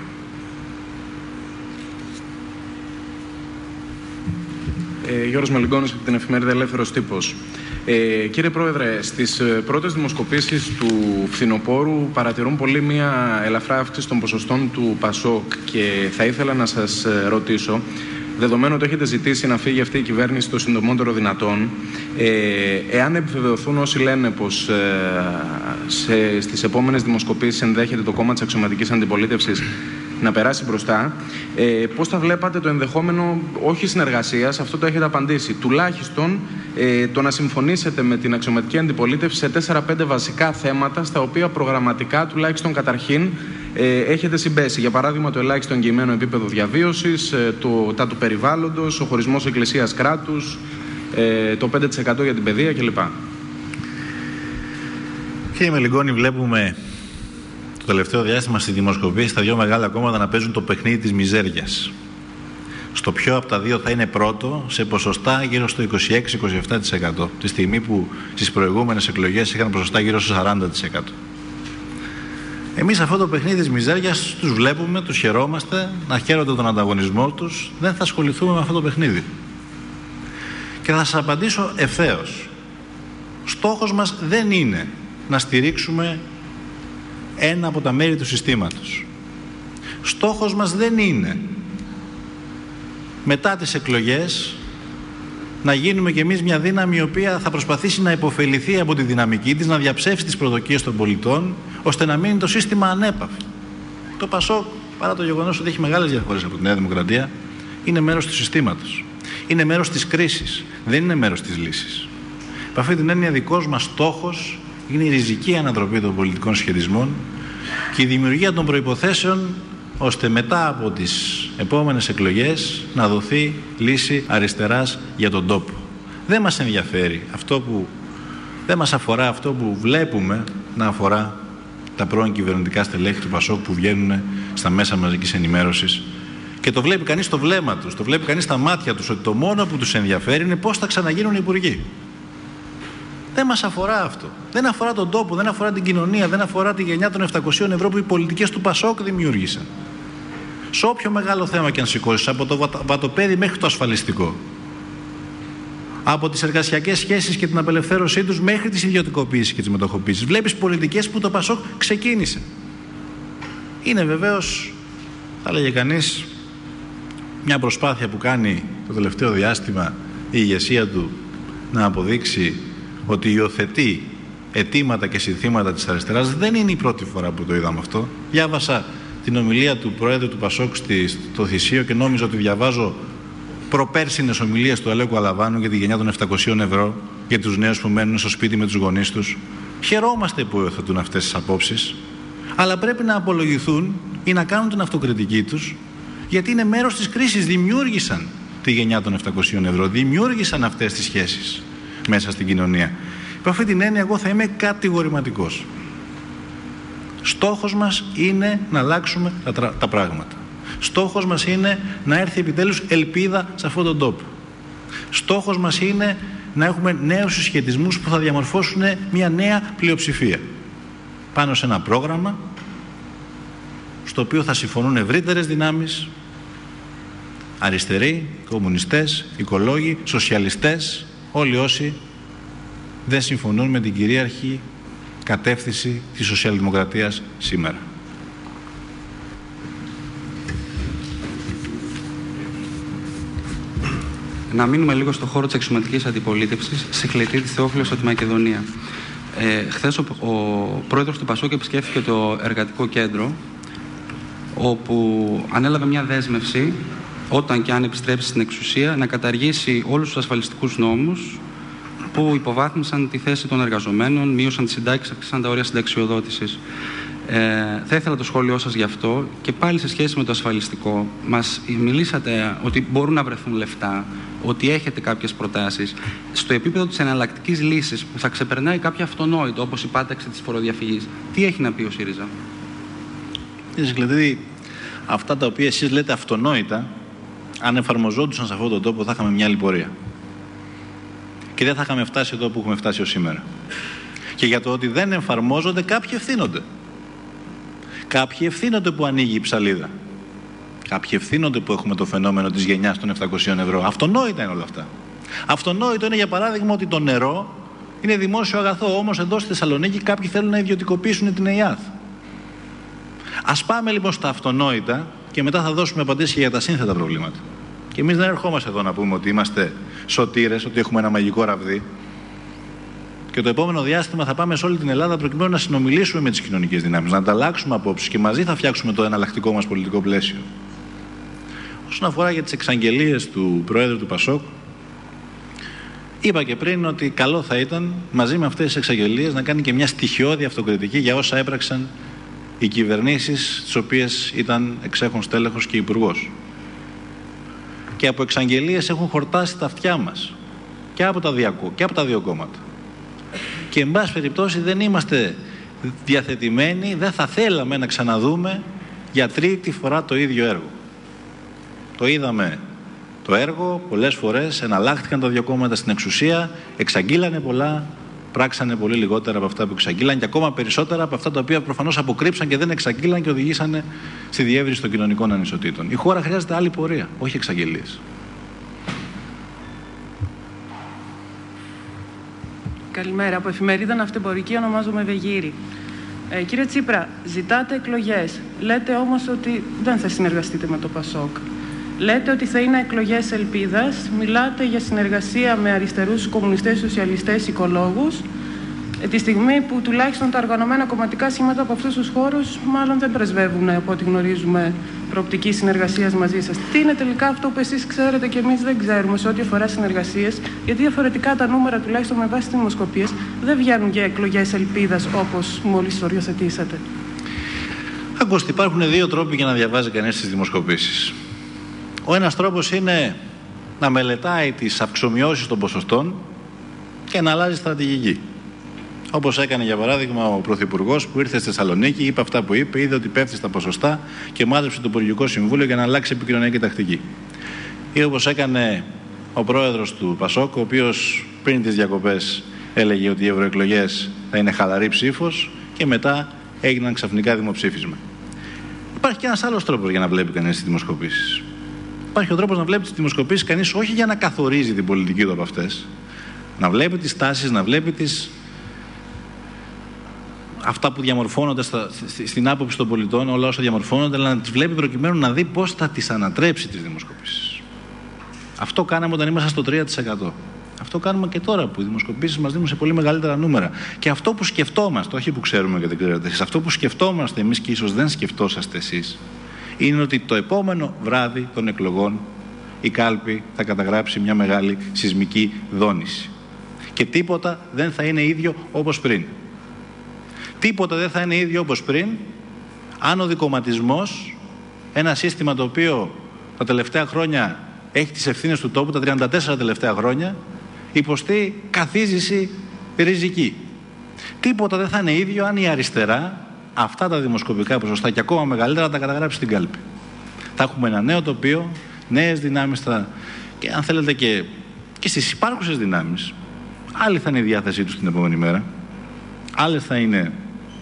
D: Ε, Γιώργος Μελιγκόνης από την εφημερίδα Ελεύθερος Τύπος. Ε, κύριε Πρόεδρε, στις πρώτες δημοσκοπήσεις του φθινοπόρου παρατηρούν πολύ μια ελαφρά αύξηση των ποσοστών του ΠΑΣΟΚ και θα ήθελα να σας ρωτήσω, δεδομένου ότι έχετε ζητήσει να φύγει αυτή η κυβέρνηση το συντομότερο δυνατόν, ε, εάν επιβεβαιωθούν όσοι λένε πως ε, σε, στις επόμενες δημοσκοπήσεις ενδέχεται το κόμμα της αξιωματικής αντιπολίτευσης να περάσει μπροστά, ε, πώς θα βλέπατε το ενδεχόμενο, όχι συνεργασίας, αυτό το έχετε απαντήσει, τουλάχιστον ε, το να συμφωνήσετε με την αξιωματική αντιπολίτευση σε τέσσερα πέντε βασικά θέματα, στα οποία προγραμματικά, τουλάχιστον καταρχήν, ε, έχετε συμπέσει. Για παράδειγμα, το ελάχιστο εγγυημένο επίπεδο διαβίωσης, ε, το, τα του περιβάλλοντος, ο χωρισμός εκκλησίας κράτους, ε, το πέντε τοις εκατό για την παιδεία κλπ.
A: Κύριε Μελιγκόνη, βλέπουμε το τελευταίο διάστημα στη δημοσκοπήσεις τα δύο μεγάλα κόμματα να παίζουν το παιχνίδι της μιζέριας. Στο ποιο από τα δύο θα είναι πρώτο σε ποσοστά γύρω στο είκοσι έξι με είκοσι επτά τοις εκατό, τη στιγμή που στις προηγούμενες εκλογές είχαν ποσοστά γύρω στο σαράντα τοις εκατό. Εμείς αυτό το παιχνίδι της μιζέριας τους βλέπουμε, τους χαιρόμαστε, να χαίρονται τον ανταγωνισμό τους, δεν θα ασχοληθούμε με αυτό το παιχνίδι. Και θα σας απαντήσω ευθέως. Στόχος μας δεν είναι να στηρίξουμε ένα από τα μέρη του συστήματος. Στόχος μας δεν είναι μετά τις εκλογές να γίνουμε κι εμείς μια δύναμη η οποία θα προσπαθήσει να υποφεληθεί από τη δυναμική της, να διαψεύσει τις προσδοκίες των πολιτών, ώστε να μείνει το σύστημα ανέπαφο. Το ΠΑΣΟΚ, παρά το γεγονός ότι έχει μεγάλες διαφορές από τη Νέα Δημοκρατία, είναι μέρος του συστήματος. Είναι μέρος της κρίσης, δεν είναι μέρος της λύσης. Από αυτή την έννοια, δικός μας στόχος είναι η ριζική ανατροπή των πολιτικών σχετισμών και η δημιουργία των προϋποθέσεων ώστε μετά από τις επόμενες εκλογές να δοθεί λύση αριστεράς για τον τόπο. Δεν μας ενδιαφέρει αυτό που δεν μας αφορά αυτό που βλέπουμε να αφορά τα πρώην κυβερνητικά στελέχη του ΠΑΣΟΚ που βγαίνουν στα μέσα μαζικής ενημέρωσης και το βλέπει κανείς στο βλέμμα τους, το βλέπει κανείς στα μάτια τους, ότι το μόνο που τους ενδιαφέρει είναι πώς θα ξαναγίνουν υπουργοί. Δεν μας αφορά αυτό. Δεν αφορά τον τόπο, δεν αφορά την κοινωνία, δεν αφορά τη γενιά των επτακοσίων ευρώ που οι πολιτικές του ΠΑΣΟΚ δημιούργησαν. Σε όποιο μεγάλο θέμα και αν σηκώσεις, από το βατοπέδι μέχρι το ασφαλιστικό, από τις εργασιακές σχέσεις και την απελευθέρωσή τους μέχρι τις ιδιωτικοποίησεις και τις μετοχοποίησεις, βλέπεις πολιτικές που το ΠΑΣΟΚ ξεκίνησε. Είναι βεβαίως, θα λέγε κανείς, μια προσπάθεια που κάνει το τελευταίο διάστημα η ηγεσία του να αποδείξει ότι υιοθετεί αιτήματα και συνθήματα της αριστεράς. Δεν είναι η πρώτη φορά που το είδαμε αυτό. Διάβασα την ομιλία του Προέδρου του ΠΑΣΟΚ στο Θησίο και νόμιζα ότι διαβάζω προπέρσινες ομιλίες του Αλέκου Αλαβάνου για τη γενιά των επτακοσίων ευρώ για τους νέους που μένουν στο σπίτι με τους γονείς τους. Χαιρόμαστε που υιοθετούν αυτές τις απόψεις, αλλά πρέπει να απολογηθούν ή να κάνουν την αυτοκριτική τους, γιατί είναι μέρος της κρίσης. Δημιούργησαν τη γενιά των επτακοσίων ευρώ, δημιούργησαν αυτές τις σχέσεις μέσα στην κοινωνία. Υπό αυτή την έννοια, εγώ θα είμαι κατηγορηματικός. Στόχος μας είναι να αλλάξουμε τα, τα πράγματα. Στόχος μας είναι να έρθει επιτέλους ελπίδα σε αυτόν τον τόπο. Στόχος μας είναι να έχουμε νέους συσχετισμούς που θα διαμορφώσουν μια νέα πλειοψηφία πάνω σε ένα πρόγραμμα στο οποίο θα συμφωνούν ευρύτερες δυνάμεις, αριστεροί, κομμουνιστές, οικολόγοι, σοσιαλιστές, όλοι όσοι δεν συμφωνούν με την κυρίαρχη κατεύθυνση της σοσιαλδημοκρατίας σήμερα.
E: Να μείνουμε λίγο στο χώρο της αξιωματικής αντιπολίτευσης, σε Κλητή, τη Θεόφιλο, στη Μακεδονία. Ε, χθες ο, ο πρόεδρος του ΠΑΣΟΚ επισκέφθηκε το εργατικό κέντρο, όπου ανέλαβε μια δέσμευση, όταν και αν επιστρέψει στην εξουσία, να καταργήσει όλους τους ασφαλιστικούς νόμους που υποβάθμισαν τη θέση των εργαζομένων, μείωσαν τις συντάξεις, αυξήσαν τα όρια συνταξιοδότησης. Ε, θα ήθελα το σχόλιο σας γι' αυτό και πάλι σε σχέση με το ασφαλιστικό. Μας μιλήσατε ότι μπορούν να βρεθούν λεφτά, ότι έχετε κάποιες προτάσεις. Στο επίπεδο της εναλλακτικής λύσης που θα ξεπερνάει κάποια αυτονόητο, όπως η πάταξη της φοροδιαφυγής, τι έχει να πει ο ΣΥΡΙΖΑ?
A: Κύριε Σικλετίδη, αυτά τα οποία εσείς λέτε αυτονόητα, αν εφαρμοζόντουσαν σε αυτόν τον τόπο, θα είχαμε μια άλλη πορεία. Και δεν θα είχαμε φτάσει εδώ που έχουμε φτάσει ως σήμερα. Και για το ότι δεν εφαρμόζονται, κάποιοι ευθύνονται. Κάποιοι ευθύνονται που ανοίγει η ψαλίδα. Κάποιοι ευθύνονται που έχουμε το φαινόμενο της γενιάς των επτακοσίων ευρώ. Αυτονόητα είναι όλα αυτά. Αυτονόητο είναι, για παράδειγμα, ότι το νερό είναι δημόσιο αγαθό. Όμως εδώ στη Θεσσαλονίκη κάποιοι θέλουν να ιδιωτικοποιήσουν την ΕΙΑΘ. Ας πάμε λοιπόν στα αυτονόητα και μετά θα δώσουμε απαντήσεις για τα σύνθετα προβλήματα. Και εμείς δεν ερχόμαστε εδώ να πούμε ότι είμαστε σωτήρες, ότι έχουμε ένα μαγικό ραβδί. Και το επόμενο διάστημα θα πάμε σε όλη την Ελλάδα προκειμένου να συνομιλήσουμε με τις κοινωνικές δυνάμεις, να ανταλλάξουμε απόψεις και μαζί θα φτιάξουμε το εναλλακτικό μας πολιτικό πλαίσιο. Όσον αφορά για τις εξαγγελίες του Προέδρου του Πασόκ, είπα και πριν ότι καλό θα ήταν μαζί με αυτές τις εξαγγελίες να κάνει και μια στοιχειώδη αυτοκριτική για όσα έπραξαν οι κυβερνήσεις τις οποίες ήταν εξέχων στέλεχος και υπουργός. Και από εξαγγελίες έχουν χορτάσει τα αυτιά μας και από τα, διακό, και από τα δύο κόμματα. Και εν πάση περιπτώσει δεν είμαστε διαθετημένοι, δεν θα θέλαμε να ξαναδούμε για τρίτη φορά το ίδιο έργο. Το είδαμε το έργο πολλές φορές, εναλλάχθηκαν τα δύο κόμματα στην εξουσία, εξαγγείλανε πολλά, πράξανε πολύ λιγότερα από αυτά που εξαγγείλαν και ακόμα περισσότερα από αυτά τα οποία προφανώς αποκρύψαν και δεν εξαγγείλαν και οδηγήσανε στη διεύρυνση των κοινωνικών ανισοτήτων. Η χώρα χρειάζεται άλλη πορεία, όχι εξαγγελίες.
F: Καλημέρα. Από εφημερίδα Ναυτεμπορική, ονομάζομαι Βεγγύρη. Ε, κύριε Τσίπρα, ζητάτε εκλογές. Λέτε όμως ότι δεν θα συνεργαστείτε με το Πασόκ. Λέτε ότι θα είναι εκλογές ελπίδας. Μιλάτε για συνεργασία με αριστερούς, κομμουνιστές, σοσιαλιστές, οικολόγους. Ε, τη στιγμή που τουλάχιστον τα οργανωμένα κομματικά σχήματα από αυτούς τους χώρους μάλλον δεν πρεσβεύουν, από ό,τι γνωρίζουμε, προοπτική συνεργασίας μαζί σας. Τι είναι τελικά αυτό που εσείς ξέρετε και εμείς δεν ξέρουμε σε ό,τι αφορά συνεργασίες, γιατί διαφορετικά τα νούμερα, τουλάχιστον με βάση τις δημοσκοπίες, δεν βγαίνουν για εκλογές ελπίδας όπως μόλις οριοθετήσατε.
A: Ακούστε, υπάρχουν δύο τρόποι για να διαβάζει κανείς τις δημοσκοπήσεις. Ο ένας τρόπος είναι να μελετάει τις αυξομοιώσεις των ποσοστών και να αλλάζει στρατηγική. Όπως έκανε για παράδειγμα ο Πρωθυπουργός που ήρθε στη Θεσσαλονίκη, είπε αυτά που είπε, είδε ότι πέφτει στα ποσοστά και μάζεψε το Υπουργικό Συμβούλιο για να αλλάξει επικοινωνιακή τακτική. Ή όπως έκανε ο πρόεδρος του Πασόκ, ο οποίος πριν τις διακοπές έλεγε ότι οι ευρωεκλογές θα είναι χαλαρή ψήφος και μετά έγιναν ξαφνικά δημοψήφισμα. Υπάρχει και ένας άλλος τρόπος για να βλέπει κανείς τις δημοσκοπήσεις. Υπάρχει ο τρόπος να βλέπει τις δημοσκοπήσεις κανείς όχι για να καθορίζει την πολιτική του από αυτές, να βλέπει τις τάσεις, να βλέπει τις αυτά που διαμορφώνονται στα, στην άποψη των πολιτών, όλα όσα διαμορφώνονται, αλλά να τις βλέπει προκειμένου να δει πώς θα τις ανατρέψει τις δημοσκοπήσεις. Αυτό κάναμε όταν ήμασταν στο τρία τοις εκατό. Αυτό κάνουμε και τώρα που οι δημοσκοπήσεις μας δίνουν σε πολύ μεγαλύτερα νούμερα. Και αυτό που σκεφτόμαστε, όχι που ξέρουμε και δεν ξέρετε εσείς, αυτό που σκεφτόμαστε εμείς και ίσως δεν σκεφτόσαστε εσείς, είναι ότι το επόμενο βράδυ των εκλογών η κάλπη θα καταγράψει μια μεγάλη σεισμική δόνηση. Και τίποτα δεν θα είναι ίδιο όπως πριν. Τίποτα δεν θα είναι ίδιο όπως πριν αν ο δικομματισμός, ένα σύστημα το οποίο τα τελευταία χρόνια έχει τις ευθύνες του τόπου, τα τριάντα τέσσερα τελευταία χρόνια, υποστεί καθίζηση ριζική. Τίποτα δεν θα είναι ίδιο αν η αριστερά αυτά τα δημοσκοπικά ποσοστά και ακόμα μεγαλύτερα τα καταγράψει στην κάλπη. Θα έχουμε ένα νέο τοπίο, νέες δυνάμεις θα, και αν θέλετε και, και στις υπάρχουσες δυνάμεις. Άλλη θα είναι η διάθεσή τους την επόμενη μέρα. Άλλες θα είναι,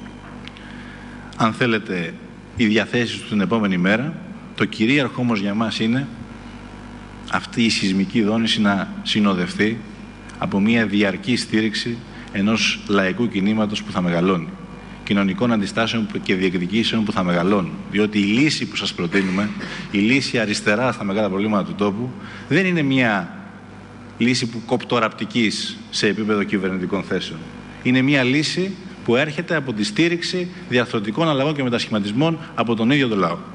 A: αν θέλετε, οι διαθέσεις τους την επόμενη μέρα. Το κυρίαρχο όμως για μας είναι αυτή η σεισμική δόνηση να συνοδευτεί από μια διαρκή στήριξη ενός λαϊκού κινήματος που θα μεγαλώνει, κοινωνικών αντιστάσεων και διεκδικήσεων που θα μεγαλώνουν. Διότι η λύση που σας προτείνουμε, η λύση αριστερά στα μεγάλα προβλήματα του τόπου, δεν είναι μια λύση που κοπτοραπτικής σε επίπεδο κυβερνητικών θέσεων. Είναι μια λύση που έρχεται από τη στήριξη διαρθρωτικών αλλαγών και μετασχηματισμών από τον ίδιο τον λαό.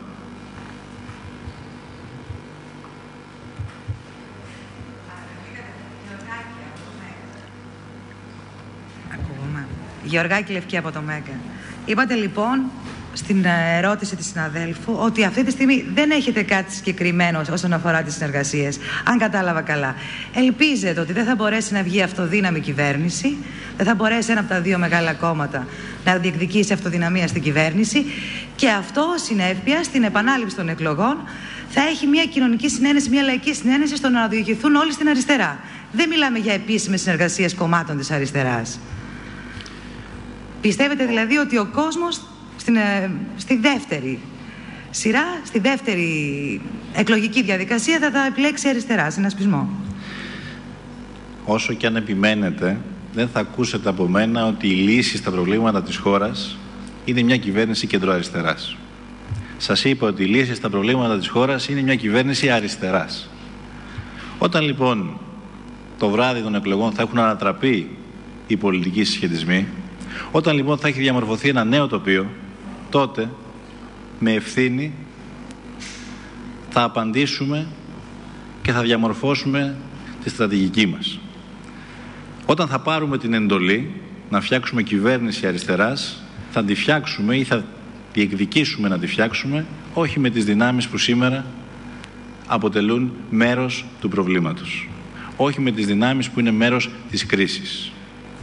G: Γεωργάκη Λευκή από το ΜΕΚΑ. Είπατε λοιπόν στην ερώτηση της συναδέλφου ότι αυτή τη στιγμή δεν έχετε κάτι συγκεκριμένο όσον αφορά τις συνεργασίες, αν κατάλαβα καλά. Ελπίζετε ότι δεν θα μπορέσει να βγει αυτοδύναμη κυβέρνηση, δεν θα μπορέσει ένα από τα δύο μεγάλα κόμματα να διεκδικήσει αυτοδυναμία στην κυβέρνηση, και αυτό συνέπεια στην επανάληψη των εκλογών θα έχει μια κοινωνική συνένεση, μια λαϊκή συνένεση στο να διοικηθούν όλοι στην αριστερά. Δεν μιλάμε για επίσημες συνεργασίες κομμάτων της αριστεράς. Πιστεύετε δηλαδή ότι ο κόσμος στην, στη δεύτερη σειρά, στη δεύτερη εκλογική διαδικασία θα τα επιλέξει αριστερά, συνασπισμό?
A: Όσο και αν επιμένετε, δεν θα ακούσετε από μένα ότι η λύση στα προβλήματα της χώρας είναι μια κυβέρνηση κεντροαριστεράς. Σας είπα ότι η λύση στα προβλήματα της χώρας είναι μια κυβέρνηση αριστεράς. Όταν λοιπόν το βράδυ των εκλογών θα έχουν ανατραπεί οι πολιτικοί συσχετισμοί, όταν λοιπόν θα έχει διαμορφωθεί ένα νέο τοπίο, τότε με ευθύνη θα απαντήσουμε και θα διαμορφώσουμε τη στρατηγική μας. Όταν θα πάρουμε την εντολή να φτιάξουμε κυβέρνηση αριστεράς, θα τη φτιάξουμε ή θα διεκδικήσουμε να τη φτιάξουμε όχι με τις δυνάμεις που σήμερα αποτελούν μέρος του προβλήματος, όχι με τις δυνάμεις που είναι μέρος της κρίσης.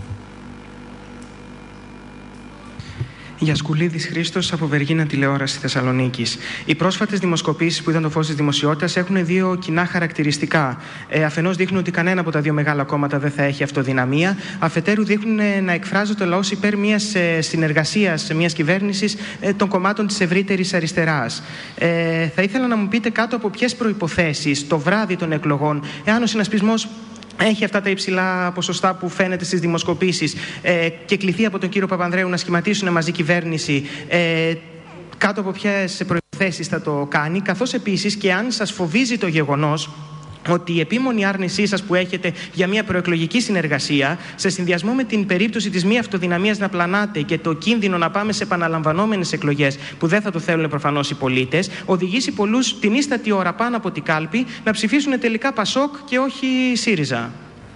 H: Γιασκουλίδης Χρήστος από Βεργίνα Τηλεόραση Θεσσαλονίκης. Οι πρόσφατες δημοσκοπήσεις που είδαν το φως της δημοσιότητας έχουν δύο κοινά χαρακτηριστικά. Ε, αφενός δείχνουν ότι κανένα από τα δύο μεγάλα κόμματα δεν θα έχει αυτοδυναμία. Αφετέρου δείχνουν ε, να εκφράζεται ο λαός υπέρ μιας ε, συνεργασίας, μιας κυβέρνησης ε, των κομμάτων της ευρύτερης αριστεράς. Ε, θα ήθελα να μου πείτε κάτω από ποιες προϋποθέσεις το βράδυ των εκλογών, εάν ο συνασπισμός έχει αυτά τα υψηλά ποσοστά που φαίνεται στις δημοσκοπήσεις ε, και κληθεί από τον κύριο Παπανδρέου να σχηματίσουν μαζί κυβέρνηση, ε, κάτω από ποιες προϋποθέσεις θα το κάνει, καθώς επίσης και αν σας φοβίζει το γεγονός ότι η επίμονη άρνησή σας που έχετε για μια προεκλογική συνεργασία, σε συνδυασμό με την περίπτωση της μη αυτοδυναμίας να πλανάτε και το κίνδυνο να πάμε σε επαναλαμβανόμενες εκλογές που δεν θα το θέλουν προφανώς οι πολίτες, οδηγήσει πολλούς την ίστατη ώρα πάνω από την κάλπη να ψηφίσουν τελικά Πασόκ και όχι ΣΥΡΙΖΑ.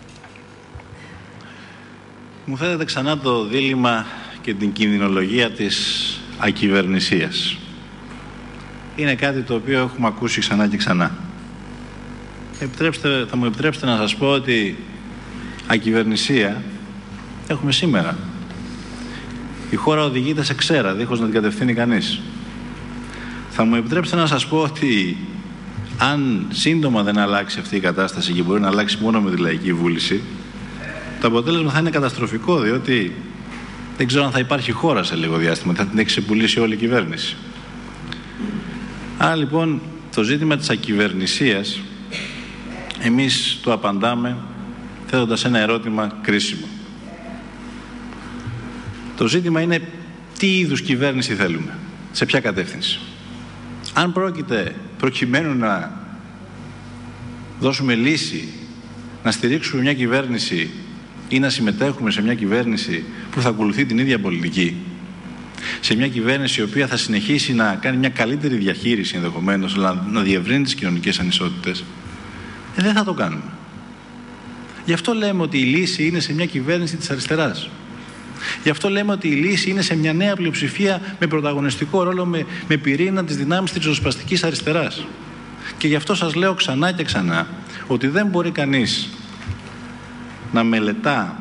A: Μου θέτετε ξανά το δίλημμα και την κινδυνολογία της ακυβερνησίας. Είναι κάτι το οποίο έχουμε ακούσει ξανά και ξανά. Επιτρέψτε, θα μου επιτρέψετε να σας πω ότι ακυβερνησία έχουμε σήμερα. Η χώρα οδηγείται σε ξέρα, δίχως να την κατευθύνει κανείς. Θα μου επιτρέψετε να σας πω ότι αν σύντομα δεν αλλάξει αυτή η κατάσταση και μπορεί να αλλάξει μόνο με τη λαϊκή βούληση, το αποτέλεσμα θα είναι καταστροφικό, διότι δεν ξέρω αν θα υπάρχει χώρα σε λίγο διάστημα, θα την έχει ξεπουλήσει όλη η κυβέρνηση. Άρα λοιπόν το ζήτημα της ακυβερνησίας εμείς το απαντάμε θέτοντας ένα ερώτημα κρίσιμο. Το ζήτημα είναι τι είδους κυβέρνηση θέλουμε, σε ποια κατεύθυνση. Αν πρόκειται προκειμένου να δώσουμε λύση, να στηρίξουμε μια κυβέρνηση ή να συμμετέχουμε σε μια κυβέρνηση που θα ακολουθεί την ίδια πολιτική, σε μια κυβέρνηση η οποία θα συνεχίσει να κάνει μια καλύτερη διαχείριση ενδεχομένως, να διευρύνει τις κοινωνικές ανισότητες, Ε, δεν θα το κάνουμε. Γι' αυτό λέμε ότι η λύση είναι σε μια κυβέρνηση της αριστεράς. Γι' αυτό λέμε ότι η λύση είναι σε μια νέα πλειοψηφία με πρωταγωνιστικό ρόλο, με, με πυρήνα της δυνάμεις της ριζοσπαστικής αριστεράς. Και γι' αυτό σας λέω ξανά και ξανά ότι δεν μπορεί κανείς να μελετά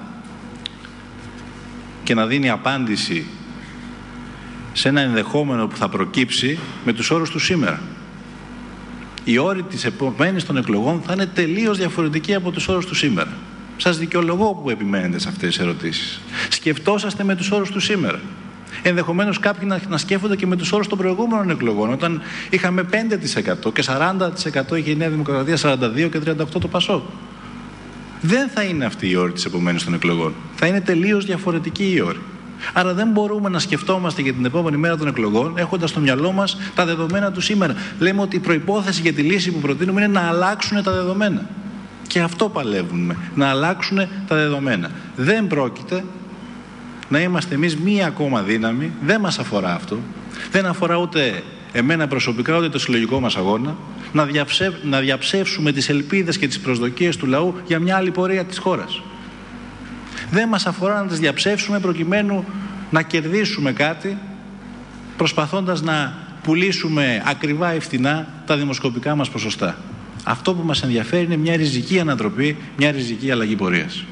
A: και να δίνει απάντηση σε ένα ενδεχόμενο που θα προκύψει με τους όρους του σήμερα. Οι όροι της επομένης των εκλογών θα είναι τελείως διαφορετικοί από τους όρους του σήμερα. Σας δικαιολογώ που επιμένετε σε αυτές τις ερωτήσεις. Σκεφτόσαστε με τους όρους του σήμερα. Ενδεχομένως κάποιοι να, να σκέφτονται και με τους όρους των προηγούμενων εκλογών, όταν είχαμε πέντε τοις εκατό και σαράντα τοις εκατό είχε η Νέα Δημοκρατία, σαράντα δύο τοις εκατό και τριάντα οκτώ τοις εκατό το ΠΑΣΟΚ. Δεν θα είναι αυτή η όρη της επομένης των εκλογών. Θα είναι τελείως διαφορετική η όρη. Άρα δεν μπορούμε να σκεφτόμαστε για την επόμενη μέρα των εκλογών έχοντας στο μυαλό μας τα δεδομένα του σήμερα. Λέμε ότι η προϋπόθεση για τη λύση που προτείνουμε είναι να αλλάξουν τα δεδομένα. Και αυτό παλεύουμε, να αλλάξουν τα δεδομένα. Δεν πρόκειται να είμαστε εμείς μία ακόμα δύναμη, δεν μας αφορά αυτό. Δεν αφορά ούτε εμένα προσωπικά ούτε το συλλογικό μας αγώνα. Να, διαψευ... να διαψεύσουμε τις ελπίδες και τις προσδοκίες του λαού για μια άλλη πορεία της χώρας. Δεν μας αφορά να τις διαψεύσουμε προκειμένου να κερδίσουμε κάτι προσπαθώντας να πουλήσουμε ακριβά ή φθηνά τα δημοσκοπικά μας ποσοστά. Αυτό που μας ενδιαφέρει είναι μια ριζική ανατροπή, μια ριζική αλλαγή πορείας.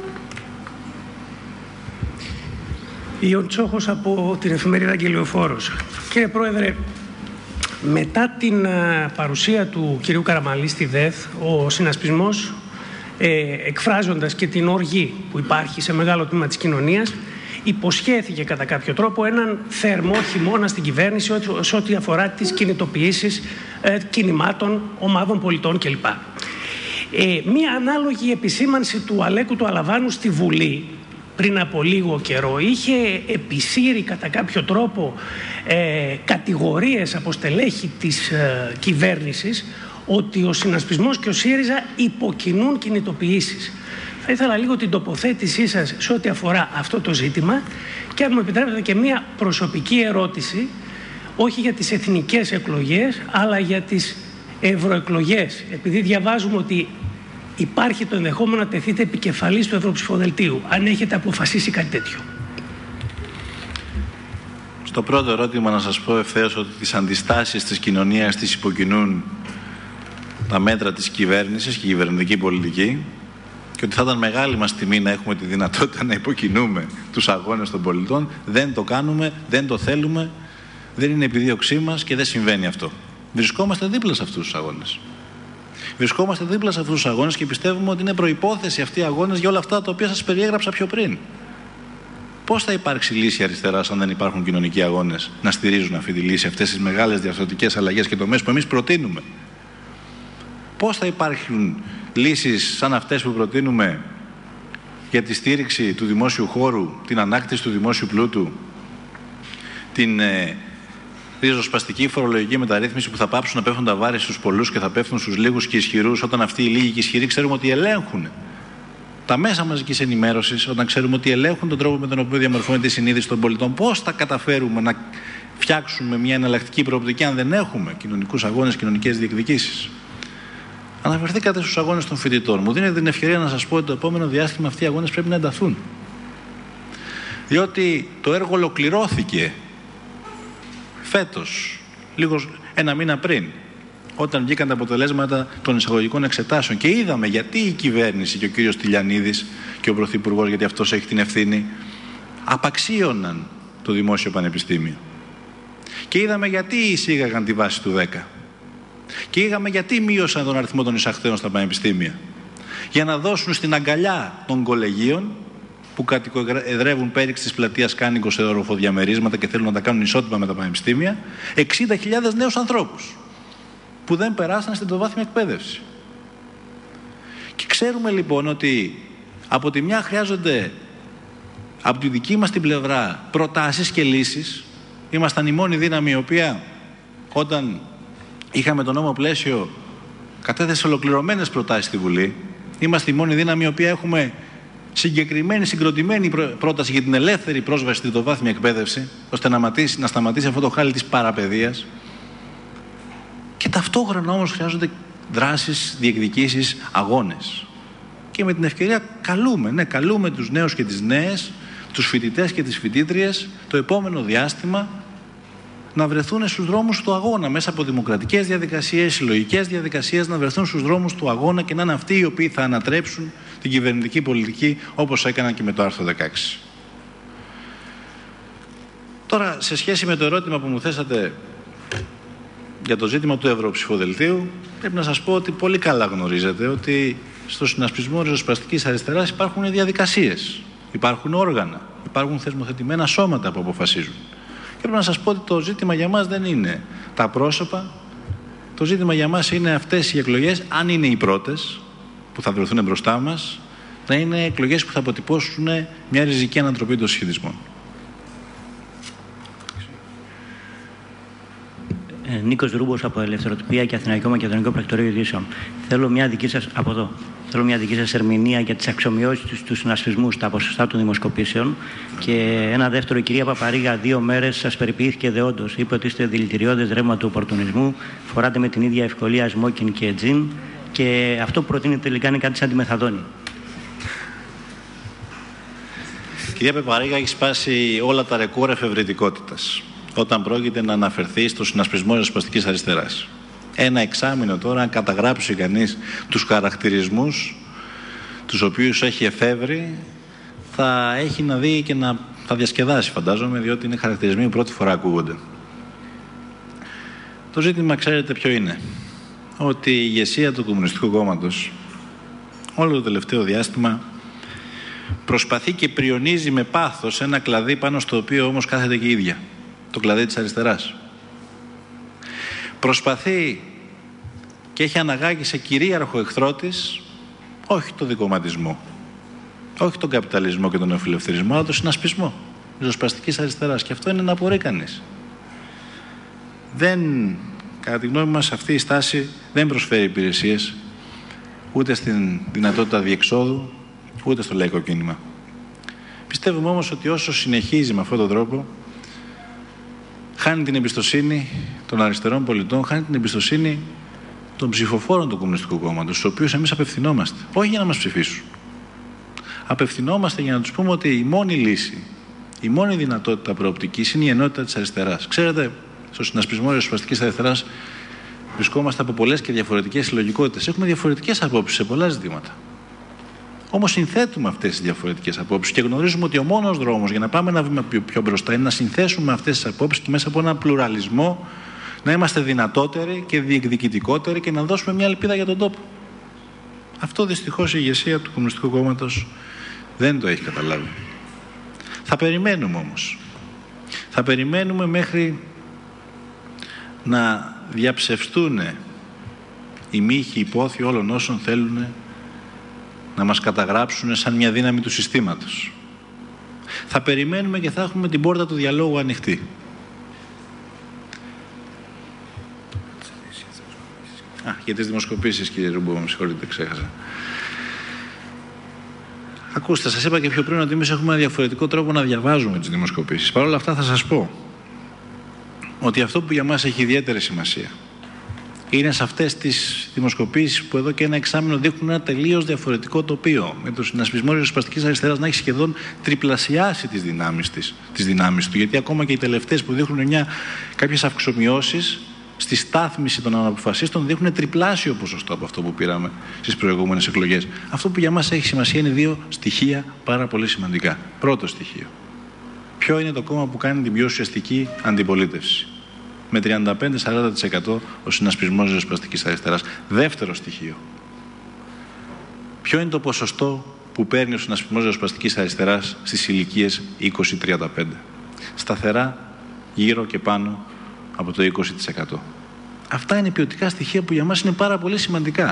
I: Ιων Τσόχος από την εφημερίδα Αγγελιοφόρος. Κύριε Πρόεδρε, μετά την παρουσία του κυρίου Καραμανλή στη ΔΕΘ, ο συνασπισμός, ε, εκφράζοντας και την οργή που υπάρχει σε μεγάλο τμήμα της κοινωνίας, υποσχέθηκε κατά κάποιο τρόπο έναν θερμό χειμώνα στην κυβέρνηση σε ό,τι αφορά τις κινητοποιήσεις ε, κινημάτων, ομάδων πολιτών κλπ. Ε, μία ανάλογη επισήμανση του Αλέκου του Αλαβάνου στη Βουλή πριν από λίγο καιρό είχε επισύρει κατά κάποιο τρόπο ε, κατηγορίες από στελέχη της ε, κυβέρνησης ότι ο συνασπισμός και ο ΣΥΡΙΖΑ υποκινούν κινητοποιήσεις. Θα ήθελα λίγο την τοποθέτησή σας σε ό,τι αφορά αυτό το ζήτημα και αν μου επιτρέπετε και μία προσωπική ερώτηση, όχι για τις εθνικές εκλογές αλλά για τις ευρωεκλογές, επειδή διαβάζουμε ότι υπάρχει το ενδεχόμενο να τεθείτε επικεφαλής του Ευρωψηφοδελτίου, αν έχετε αποφασίσει κάτι τέτοιο.
A: Στο πρώτο ερώτημα να σας πω ευθέως ότι τις αντιστάσεις της κοινωνίας τις υποκινούν τα μέτρα της κυβέρνησης και η κυβερνητική πολιτική και ότι θα ήταν μεγάλη μας τιμή να έχουμε τη δυνατότητα να υποκινούμε τους αγώνες των πολιτών. Δεν το κάνουμε, δεν το θέλουμε, δεν είναι επιδίωξή μας και δεν συμβαίνει αυτό. Βρισκόμαστε δίπλα σε αυτούς τους αγώνες. Βρισκόμαστε δίπλα σε αυτούς τους αγώνες και πιστεύουμε ότι είναι προϋπόθεση αυτοί οι αγώνες για όλα αυτά τα οποία σας περιέγραψα πιο πριν. Πώς θα υπάρξει λύση αριστεράς αν δεν υπάρχουν κοινωνικοί αγώνες να στηρίζουν αυτή τη λύση, αυτές τις μεγάλες διαρθρωτικές αλλαγές και τομές που εμείς προτείνουμε? Πώς θα υπάρχουν λύσεις σαν αυτές που προτείνουμε για τη στήριξη του δημόσιου χώρου, την ανάκτηση του δημόσιου πλούτου, την ε, ριζοσπαστική φορολογική μεταρρύθμιση που θα πάψουν να πέφτουν τα βάρη στους πολλούς και θα πέφτουν στους λίγους και ισχυρούς, όταν αυτοί οι λίγοι και ισχυροί ξέρουμε ότι ελέγχουν τα μέσα μαζικής ενημέρωσης, όταν ξέρουμε ότι ελέγχουν τον τρόπο με τον οποίο διαμορφώνεται η συνείδηση των πολιτών? Πώς θα καταφέρουμε να φτιάξουμε μια εναλλακτική προοπτική αν δεν έχουμε κοινωνικούς αγώνες, κοινωνικές διεκδικήσεις? Αναφερθήκατε στους αγώνες των φοιτητών. Μου δίνετε την ευκαιρία να σας πω ότι το επόμενο διάστημα αυτοί οι αγώνες πρέπει να ενταθούν. Διότι το έργο ολοκληρώθηκε φέτος, λίγο ένα μήνα πριν, όταν βγήκαν τα αποτελέσματα των εισαγωγικών εξετάσεων και είδαμε γιατί η κυβέρνηση και ο κύριος Τηλιανίδης και ο Πρωθυπουργός, γιατί αυτός έχει την ευθύνη, απαξίωναν το δημόσιο πανεπιστήμιο. Και είδαμε γιατί εισήγαγαν τη βάση του δέκα. Και είδαμε γιατί μείωσαν τον αριθμό των εισαχθέων στα πανεπιστήμια. Για να δώσουν στην αγκαλιά των κολεγίων που κατοικοεδρεύουν πέριξ της πλατείας Κάνικο σε οροφοδιαμερίσματα και θέλουν να τα κάνουν ισότιμα με τα πανεπιστήμια, εξήντα χιλιάδες νέους ανθρώπους που δεν περάσαν στην τριτοβάθμια εκπαίδευση. Και ξέρουμε λοιπόν ότι από τη μια χρειάζονται από τη δική μας την πλευρά προτάσεις και λύσεις. Ήμασταν η μόνη δύναμη η οποία όταν είχαμε το νόμο πλαίσιο κατέθεσε ολοκληρωμένες προτάσεις στη Βουλή. Είμαστε η μόνη δύναμη η οποία έχουμε συγκεκριμένη, συγκροτημένη πρόταση για την ελεύθερη πρόσβαση στην τριτοβάθμια εκπαίδευση, ώστε να, ματήσει, να σταματήσει αυτό το χάλι της παραπαιδείας. Και ταυτόχρονα όμως χρειάζονται δράσεις, διεκδικήσεις, αγώνες. Και με την ευκαιρία καλούμε, ναι, καλούμε τους νέους και τις νέες, τους φοιτητές και τις φοιτήτριες το επόμενο διάστημα να βρεθούν στους δρόμους του αγώνα μέσα από δημοκρατικές διαδικασίες, συλλογικές διαδικασίες, να βρεθούν στους δρόμους του αγώνα και να είναι αυτοί οι οποίοι θα ανατρέψουν την κυβερνητική πολιτική όπως έκαναν και με το άρθρο δεκαέξι. Τώρα, σε σχέση με το ερώτημα που μου θέσατε για το ζήτημα του Ευρωψηφοδελτίου, πρέπει να σας πω ότι πολύ καλά γνωρίζετε ότι στο συνασπισμό ριζοσπαστικής αριστεράς υπάρχουν διαδικασίες, υπάρχουν όργανα, υπάρχουν θεσμοθετημένα σώματα που αποφασίζουν. Και πρέπει να σας πω ότι το ζήτημα για μας δεν είναι τα πρόσωπα, το ζήτημα για μας είναι αυτές οι εκλογές, αν είναι οι πρώτες που θα βρεθούν μπροστά μας, να είναι εκλογές που θα αποτυπώσουν μια ριζική ανατροπή των συσχετισμών.
J: Ε, Νίκος Ρούμπος από Ελευθεροτυπία και Αθηναϊκό Μακεδονικό Πρακτορείο Ειδήσεων. Θέλω μια δική σας, από εδώ, θέλω μια δική σας ερμηνεία για τις αξιομοιώσεις του συνασπισμού στα ποσοστά των δημοσκοπήσεων. Και ένα δεύτερο, η κυρία Παπαρίγα δύο μέρες σας περιποιήθηκε δεόντως. Είπε ότι είστε δηλητηριώδες ρεύμα του οπορτουνισμού, φοράτε με την ίδια ευκολία σμόκιν και τζιν και αυτό που προτείνετε τελικά είναι κάτι σαν τη μεθαδόνη.
A: Κυρία Παπαρίγα, έχει σπάσει όλα τα ρεκόρ εφευρετικότητας όταν πρόκειται να αναφερθεί στο συνασπισμό ριζοσπαστικής αριστεράς. Ένα εξάμηνο τώρα, αν καταγράψει κανείς τους χαρακτηρισμούς τους οποίους έχει εφεύρει, θα έχει να δει και να θα διασκεδάσει, φαντάζομαι, διότι είναι χαρακτηρισμοί που πρώτη φορά ακούγονται. Το ζήτημα, ξέρετε ποιο είναι? Ότι η ηγεσία του Κομμουνιστικού Κόμματος όλο το τελευταίο διάστημα προσπαθεί και πριονίζει με πάθος ένα κλαδί πάνω στο οποίο όμως κάθεται και η ίδια. Το κλαδί της αριστεράς. Προσπαθεί και έχει αναγάγει σε κυρίαρχο εχθρό της όχι το δικομματισμό, όχι τον καπιταλισμό και τον νεοφιλελευθερισμό, αλλά τον συνασπισμό ριζοσπαστικής αριστεράς. Και αυτό είναι να απορεί κανείς. Δεν, κατά τη γνώμη μας, αυτή η στάση δεν προσφέρει υπηρεσίες ούτε στην δυνατότητα διεξόδου, ούτε στο λαϊκό κίνημα. Πιστεύουμε όμως ότι όσο συνεχίζει με αυτόν τον τρόπο, χάνει την εμπιστοσύνη των αριστερών πολιτών, χάνει την εμπιστοσύνη των ψηφοφόρων του Κομμουνιστικού Κόμματος, στους οποίους εμείς απευθυνόμαστε. Όχι για να μας ψηφίσουν. Απευθυνόμαστε για να τους πούμε ότι η μόνη λύση, η μόνη δυνατότητα προοπτικής είναι η ενότητα της αριστεράς. Ξέρετε, στο συνασπισμό ριζοσπαστικής αριστεράς βρισκόμαστε από πολλές και διαφορετικές συλλογικότητες. Έχουμε διαφορετικές απόψεις σε πολλά ζητήματα. Όμως συνθέτουμε αυτές τις διαφορετικές απόψεις και γνωρίζουμε ότι ο μόνος δρόμος για να πάμε ένα βήμα πιο, πιο μπροστά είναι να συνθέσουμε αυτές τις απόψεις και μέσα από έναν πλουραλισμό να είμαστε δυνατότεροι και διεκδικητικότεροι και να δώσουμε μια ελπίδα για τον τόπο. Αυτό δυστυχώς η ηγεσία του Κομμουνιστικού Κόμματος δεν το έχει καταλάβει. Θα περιμένουμε όμως. Θα περιμένουμε μέχρι να διαψευστούν οι μύχοι υπόθοι όλων όσων θέλουν να μας καταγράψουν σαν μια δύναμη του συστήματος. Θα περιμένουμε και θα έχουμε την πόρτα του διαλόγου ανοιχτή. Α, για τις δημοσκοπήσεις, κύριε Ρούμπο, με συγχωρείτε, ξέχασα. Ακούστε, σας είπα και πιο πριν ότι εμείς έχουμε ένα διαφορετικό τρόπο να διαβάζουμε τις δημοσκοπήσεις. Παρ' όλα αυτά θα σας πω ότι αυτό που για μας έχει ιδιαίτερη σημασία είναι σε αυτές τις δημοσκοπήσεις που εδώ και ένα εξάμηνο δείχνουν ένα τελείως διαφορετικό τοπίο. Με το συνασπισμό ριζοσπαστικής αριστεράς να έχει σχεδόν τριπλασιάσει τις δυνάμεις, της, τις δυνάμεις του. Γιατί ακόμα και οι τελευταίες που δείχνουν μια, κάποιες αυξομοιώσεις στη στάθμιση των αναποφασίστων δείχνουν τριπλάσιο ποσοστό από αυτό που πήραμε στις προηγούμενες εκλογές. Αυτό που για μας έχει σημασία είναι δύο στοιχεία πάρα πολύ σημαντικά. Πρώτο στοιχείο. Ποιο είναι το κόμμα που κάνει την πιο ουσιαστική αντιπολίτευση? Με τριάντα πέντε με σαράντα τοις εκατό ο συνασπισμός ριζοσπαστικής αριστεράς. Δεύτερο στοιχείο. Ποιο είναι το ποσοστό που παίρνει ο συνασπισμός ριζοσπαστικής αριστεράς στις ηλικίες είκοσι με τριάντα πέντε? Σταθερά γύρω και πάνω από το είκοσι τοις εκατό. Αυτά είναι ποιοτικά στοιχεία που για μας είναι πάρα πολύ σημαντικά.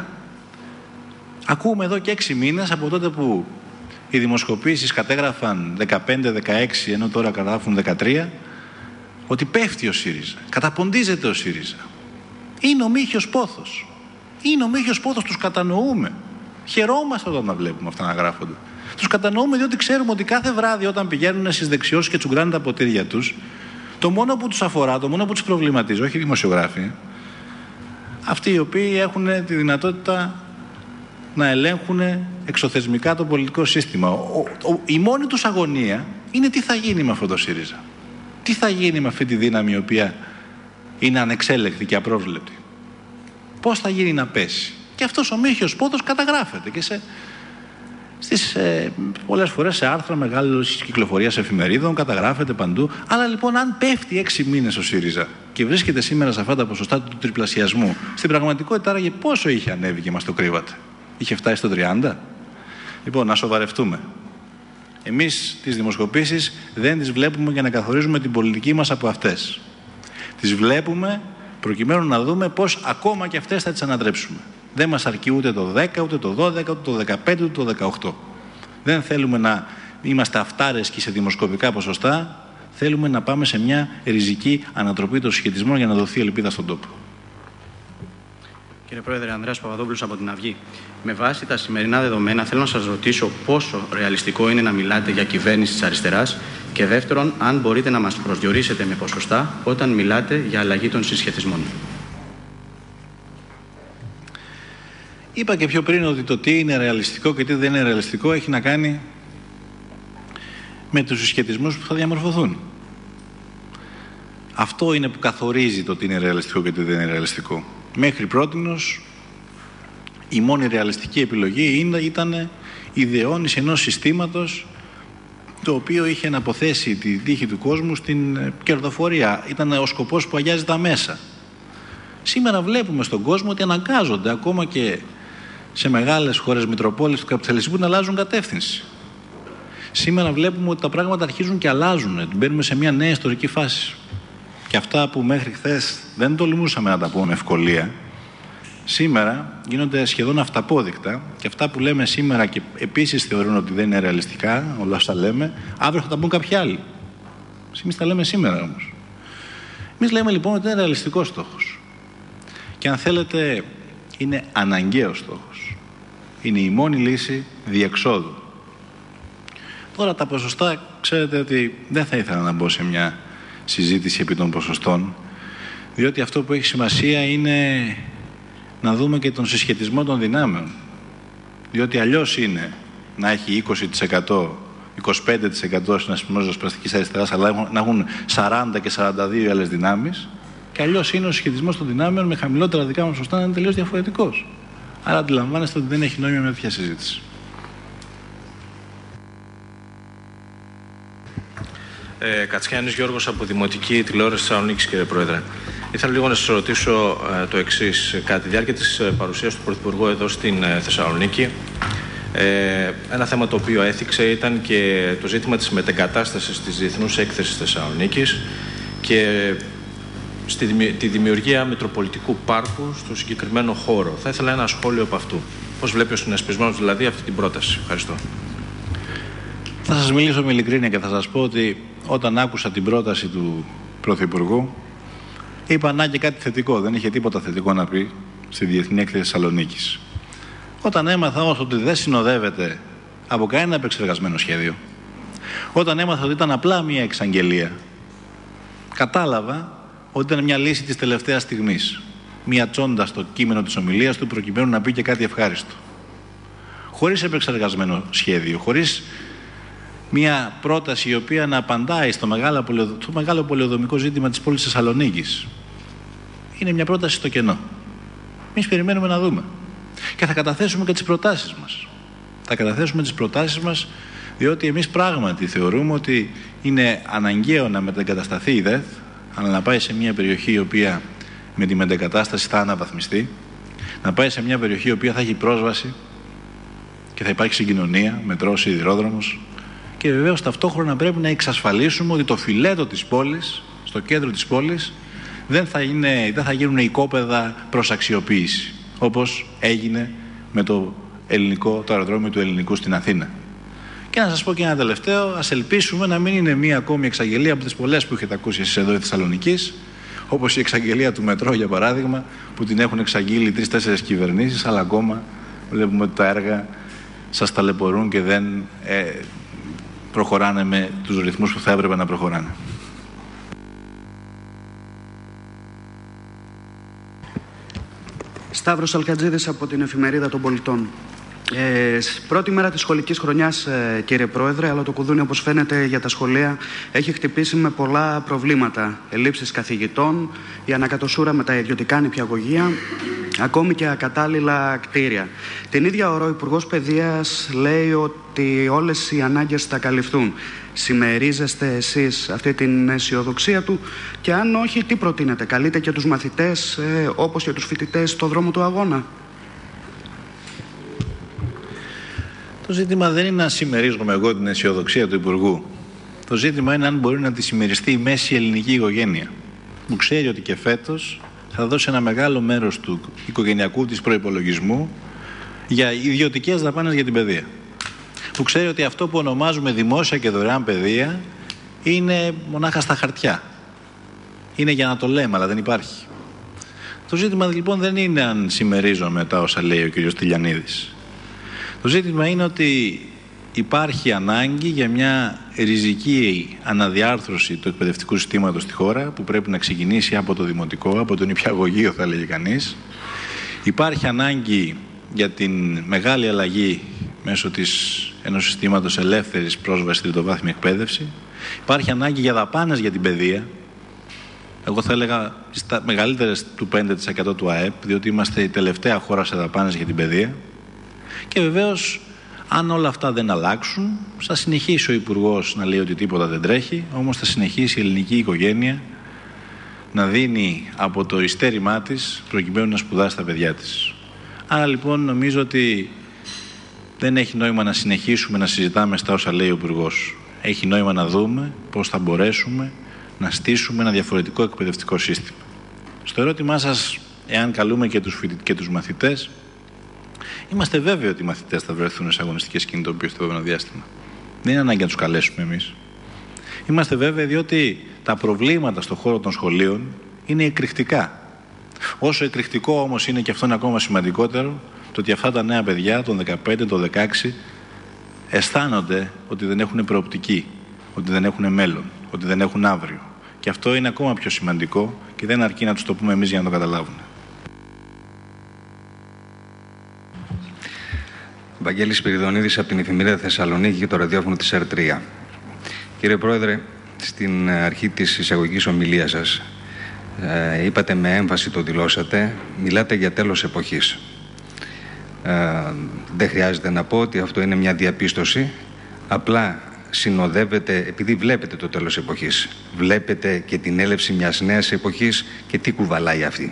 A: Ακούμε εδώ και έξι μήνες από τότε που οι δημοσκοπήσεις κατέγραφαν δεκαπέντε δεκαέξι ενώ τώρα καταγράφουν δεκατρία, ότι πέφτει ο ΣΥΡΙΖΑ, καταποντίζεται ο ΣΥΡΙΖΑ. Είναι ο Μίχιος Πόθος. Είναι ο Μίχιος Πόθος, τους κατανοούμε. Χαιρόμαστε όταν τα βλέπουμε αυτά να γράφονται. Τους κατανοούμε διότι ξέρουμε ότι κάθε βράδυ όταν πηγαίνουν στις δεξιώσεις και τσουγκράνε τα ποτήρια τους, το μόνο που τους αφορά, το μόνο που τους προβληματίζει, όχι οι δημοσιογράφοι, αυτοί οι οποίοι έχουν τη δυνατότητα να ελέγχουν εξωθεσμικά το πολιτικό σύστημα. Ο, ο, η μόνη τους αγωνία είναι τι θα γίνει με αυτό το ΣΥΡΙΖΑ. Τι θα γίνει με αυτή τη δύναμη η οποία είναι ανεξέλεκτη και απρόβλεπτη. Πώς θα γίνει να πέσει. Και αυτός ο Μίχιος Πόθος καταγράφεται και σε, στις, ε, πολλές φορές σε άρθρα μεγάλης κυκλοφορίας εφημερίδων, καταγράφεται παντού. Αλλά λοιπόν αν πέφτει έξι μήνες ο ΣΥΡΙΖΑ και βρίσκεται σήμερα σε αυτά τα ποσοστά του τριπλασιασμού, στην πραγματικότητα άραγε πόσο είχε ανέβει και μας το κρύβατε? Είχε φτάσει στο τριάντα? Λοιπόν, να σοβαρευτούμε. Εμείς τις δημοσκοπήσεις δεν τις βλέπουμε για να καθορίζουμε την πολιτική μας από αυτές. Τις βλέπουμε προκειμένου να δούμε πώς ακόμα και αυτές θα τις ανατρέψουμε. Δεν μας αρκεί ούτε το δέκα, ούτε το δώδεκα, ούτε το δεκαπέντε, ούτε το δεκαοκτώ. Δεν θέλουμε να είμαστε αυτάρεσκοι σε δημοσκοπικά ποσοστά. Θέλουμε να πάμε σε μια ριζική ανατροπή των συσχετισμών για να δοθεί ελπίδα στον τόπο.
K: Κύριε Πρόεδρε, Ανδρέας Παπαδόπουλος από την Αυγή. Με βάση τα σημερινά δεδομένα, θέλω να σας ρωτήσω πόσο ρεαλιστικό είναι να μιλάτε για κυβέρνηση της αριστεράς και δεύτερον, αν μπορείτε να μας προσδιορίσετε με ποσοστά όταν μιλάτε για αλλαγή των συσχετισμών.
A: Είπα και πιο πριν ότι το τι είναι ρεαλιστικό και τι δεν είναι ρεαλιστικό έχει να κάνει με τους συσχετισμούς που θα διαμορφωθούν. Αυτό είναι που καθορίζει το τι είναι ρεαλιστικό και τι δεν είναι ρεαλιστικό. Μέχρι πρότινος η μόνη ρεαλιστική επιλογή ήταν η διαιώνιση ενός συστήματος το οποίο είχε να αποθέσει τη τύχη του κόσμου στην κερδοφορία. Ήταν ο σκοπός που αγιάζει τα μέσα. Σήμερα βλέπουμε στον κόσμο ότι αναγκάζονται ακόμα και σε μεγάλες χώρες μητροπόλεις του καπιταλισμού να αλλάζουν κατεύθυνση. Σήμερα βλέπουμε ότι τα πράγματα αρχίζουν και αλλάζουν. Μπαίνουμε σε μια νέα ιστορική φάση. Και αυτά που μέχρι χθες δεν τολμούσαμε να τα πούμε με ευκολία, σήμερα γίνονται σχεδόν αυταπόδεικτα, και αυτά που λέμε σήμερα και επίσης θεωρούν ότι δεν είναι ρεαλιστικά, όλα όσα λέμε, αύριο θα τα πούν κάποιοι άλλοι. Εμείς τα λέμε σήμερα όμως. Εμείς λέμε λοιπόν ότι είναι ρεαλιστικός στόχος. Και αν θέλετε, είναι αναγκαίος στόχος. Είναι η μόνη λύση διεξόδου. Τώρα τα ποσοστά, ξέρετε ότι δεν θα ήθελα να μπω σε μια συζήτηση επί των ποσοστών, διότι αυτό που έχει σημασία είναι να δούμε και τον συσχετισμό των δυνάμεων. Διότι αλλιώς είναι να έχει είκοσι τοις εκατό, είκοσι πέντε τοις εκατό συνασπισμός ριζοσπαστικής αριστεράς, αλλά να έχουν σαράντα και σαράντα δύο άλλες δυνάμεις, και αλλιώς είναι ο συσχετισμός των δυνάμεων με χαμηλότερα δικά μας ποσοστά να είναι τελείως διαφορετικός. Άρα αντιλαμβάνεστε ότι δεν έχει νόημα μια τέτοια συζήτηση.
L: Ε, Κατσιάνης Γιώργος από Δημοτική Τηλεόραση Θεσσαλονίκης, κύριε Πρόεδρε. Ήθελα λίγο να σας ρωτήσω ε, το εξής. Κατά τη διάρκεια της ε, παρουσίας του Πρωθυπουργού εδώ στην ε, Θεσσαλονίκη, ε, ένα θέμα το οποίο έθιξε ήταν και το ζήτημα της μετεγκατάστασης της Διεθνούς Έκθεσης Θεσσαλονίκης και στη, τη δημιουργία Μητροπολιτικού Πάρκου στο συγκεκριμένο χώρο. Θα ήθελα ένα σχόλιο από αυτού. Πώς βλέπει ο συνασπισμός δηλαδή αυτή την πρόταση? Ευχαριστώ.
A: Θα σας μιλήσω με ειλικρίνεια και θα σας πω ότι όταν άκουσα την πρόταση του Πρωθυπουργού, είπα να και κάτι θετικό. Δεν είχε τίποτα θετικό να πει στη Διεθνή Έκθεση Θεσσαλονίκης. Όταν έμαθα όμως ότι δεν συνοδεύεται από κανένα επεξεργασμένο σχέδιο, όταν έμαθα ότι ήταν απλά μια εξαγγελία, κατάλαβα ότι ήταν μια λύση της τελευταίας στιγμής. Μια τσόντα στο κείμενο της ομιλίας του προκειμένου να πει και κάτι ευχάριστο. Χωρίς επεξεργασμένο σχέδιο, χωρίς μια πρόταση η οποία να απαντάει στο μεγάλο, στο μεγάλο πολεοδομικό ζήτημα της πόλης Θεσσαλονίκης. Είναι μια πρόταση στο κενό. Εμείς περιμένουμε να δούμε. Και θα καταθέσουμε και τις προτάσεις μας. Θα καταθέσουμε τις προτάσεις μας, διότι εμείς πράγματι θεωρούμε ότι είναι αναγκαίο να μετεγκατασταθεί η ΔΕΘ, αλλά να πάει σε μια περιοχή η οποία με τη μετεγκατάσταση θα αναβαθμιστεί, να πάει σε μια περιοχή η οποία θα έχει πρόσβαση και θα υπάρχει συγκοινωνία, μετρό, σιδηρόδρομος. Και βεβαίως ταυτόχρονα πρέπει να εξασφαλίσουμε ότι το φιλέτο της πόλης, στο κέντρο της πόλης, δεν θα, είναι, δεν θα γίνουν οικόπεδα προς αξιοποίηση, όπως έγινε με το, ελληνικό, το αεροδρόμιο του Ελληνικού στην Αθήνα. Και να σας πω και ένα τελευταίο, ας ελπίσουμε να μην είναι μία ακόμη εξαγγελία από τις πολλές που έχετε ακούσει εσείς εδώ η Θεσσαλονικής, όπως η εξαγγελία του μετρό για παράδειγμα, που την έχουν εξαγγείλει τρεις-τέσσερις κυβερνήσεις, αλλά ακόμα βλέπουμε ότι τα έργα σας ταλαιπωρούν και δεν ε, προχωράνε με τους ρυθμούς που θα έπρεπε να προχωράνε.
M: Σταύρος Αλκατζίδης από την Εφημερίδα των Πολιτών. Ε, πρώτη μέρα της σχολικής χρονιάς, ε, κύριε Πρόεδρε, αλλά το κουδούνι, όπως φαίνεται, για τα σχολεία έχει χτυπήσει με πολλά προβλήματα. Ελλείψεις καθηγητών, η ανακατοσούρα με τα ιδιωτικά νηπιαγωγεία, ακόμη και ακατάλληλα κτίρια. Την ίδια ώρα ο Υπουργός Παιδείας λέει ότι όλες οι ανάγκες θα καλυφθούν. Συμμερίζεστε εσείς αυτή την αισιοδοξία του, και αν όχι, τι προτείνετε? Καλείτε και τους μαθητές ε, όπως και τους φοιτητές στο δρόμο του αγώνα?
A: Το ζήτημα δεν είναι να συμμερίζομαι εγώ την αισιοδοξία του Υπουργού. Το ζήτημα είναι αν μπορεί να τη συμμεριστεί η μέση ελληνική οικογένεια, που ξέρει ότι και φέτος θα δώσει ένα μεγάλο μέρος του οικογενειακού της προϋπολογισμού για ιδιωτικές δαπάνες για την παιδεία. Που ξέρει ότι αυτό που ονομάζουμε δημόσια και δωρεάν παιδεία είναι μονάχα στα χαρτιά. Είναι για να το λέμε, αλλά δεν υπάρχει. Το ζήτημα λοιπόν δεν είναι αν συμμερίζομαι τα όσα λέει ο κ. Τηλιανίδης. Το ζήτημα είναι ότι υπάρχει ανάγκη για μια ριζική αναδιάρθρωση του εκπαιδευτικού συστήματος στη χώρα, που πρέπει να ξεκινήσει από το δημοτικό, από το νηπιαγωγείο θα έλεγε κανείς. Υπάρχει ανάγκη για την μεγάλη αλλαγή μέσω της ενός συστήματος ελεύθερης πρόσβασης στην τριτοβάθμια εκπαίδευση. Υπάρχει ανάγκη για δαπάνες για την παιδεία. Εγώ θα έλεγα στα μεγαλύτερες του πέντε τοις εκατό του ΑΕΠ, διότι είμαστε η τελευταία χώρα σε δαπάνες για την παιδεία. Και βεβαίως, αν όλα αυτά δεν αλλάξουν, θα συνεχίσει ο Υπουργός να λέει ότι τίποτα δεν τρέχει, όμως θα συνεχίσει η ελληνική οικογένεια να δίνει από το ειστέρημά της προκειμένου να σπουδάσει τα παιδιά της. Άρα λοιπόν νομίζω ότι δεν έχει νόημα να συνεχίσουμε να συζητάμε στα όσα λέει ο Υπουργός. Έχει νόημα να δούμε πώς θα μπορέσουμε να στήσουμε ένα διαφορετικό εκπαιδευτικό σύστημα. Στο ερώτημά σας, εάν καλούμε και τους, φοιτητές και τους μαθητές, είμαστε βέβαιοι ότι οι μαθητές θα βρεθούν σε αγωνιστικές κινητοποιήσεις στο επόμενο διάστημα. Δεν είναι ανάγκη να τους καλέσουμε εμείς. Είμαστε βέβαιοι διότι τα προβλήματα στον χώρο των σχολείων είναι εκρηκτικά. Όσο εκρηκτικό όμως είναι, και αυτό είναι ακόμα σημαντικότερο, το ότι αυτά τα νέα παιδιά των δεκαπέντε, των δεκαέξι αισθάνονται ότι δεν έχουν προοπτική, ότι δεν έχουν μέλλον, ότι δεν έχουν αύριο. Και αυτό είναι ακόμα πιο σημαντικό και δεν αρκεί να τους το πούμε εμείς για να το καταλάβουν.
N: Βαγγέλης Σπυριδονίδης από την Εφημερίδα Θεσσαλονίκη και το ραδιόφωνο της ΕΡ τρία. Κύριε Πρόεδρε, στην αρχή της εισαγωγικής ομιλίας σας ε, είπατε, με έμφαση το δηλώσατε, μιλάτε για τέλος εποχής. Ε, δεν χρειάζεται να πω ότι αυτό είναι μια διαπίστωση, απλά συνοδεύεται, επειδή βλέπετε το τέλος εποχής, βλέπετε και την έλευση μιας νέας εποχής και τι κουβαλάει αυτή.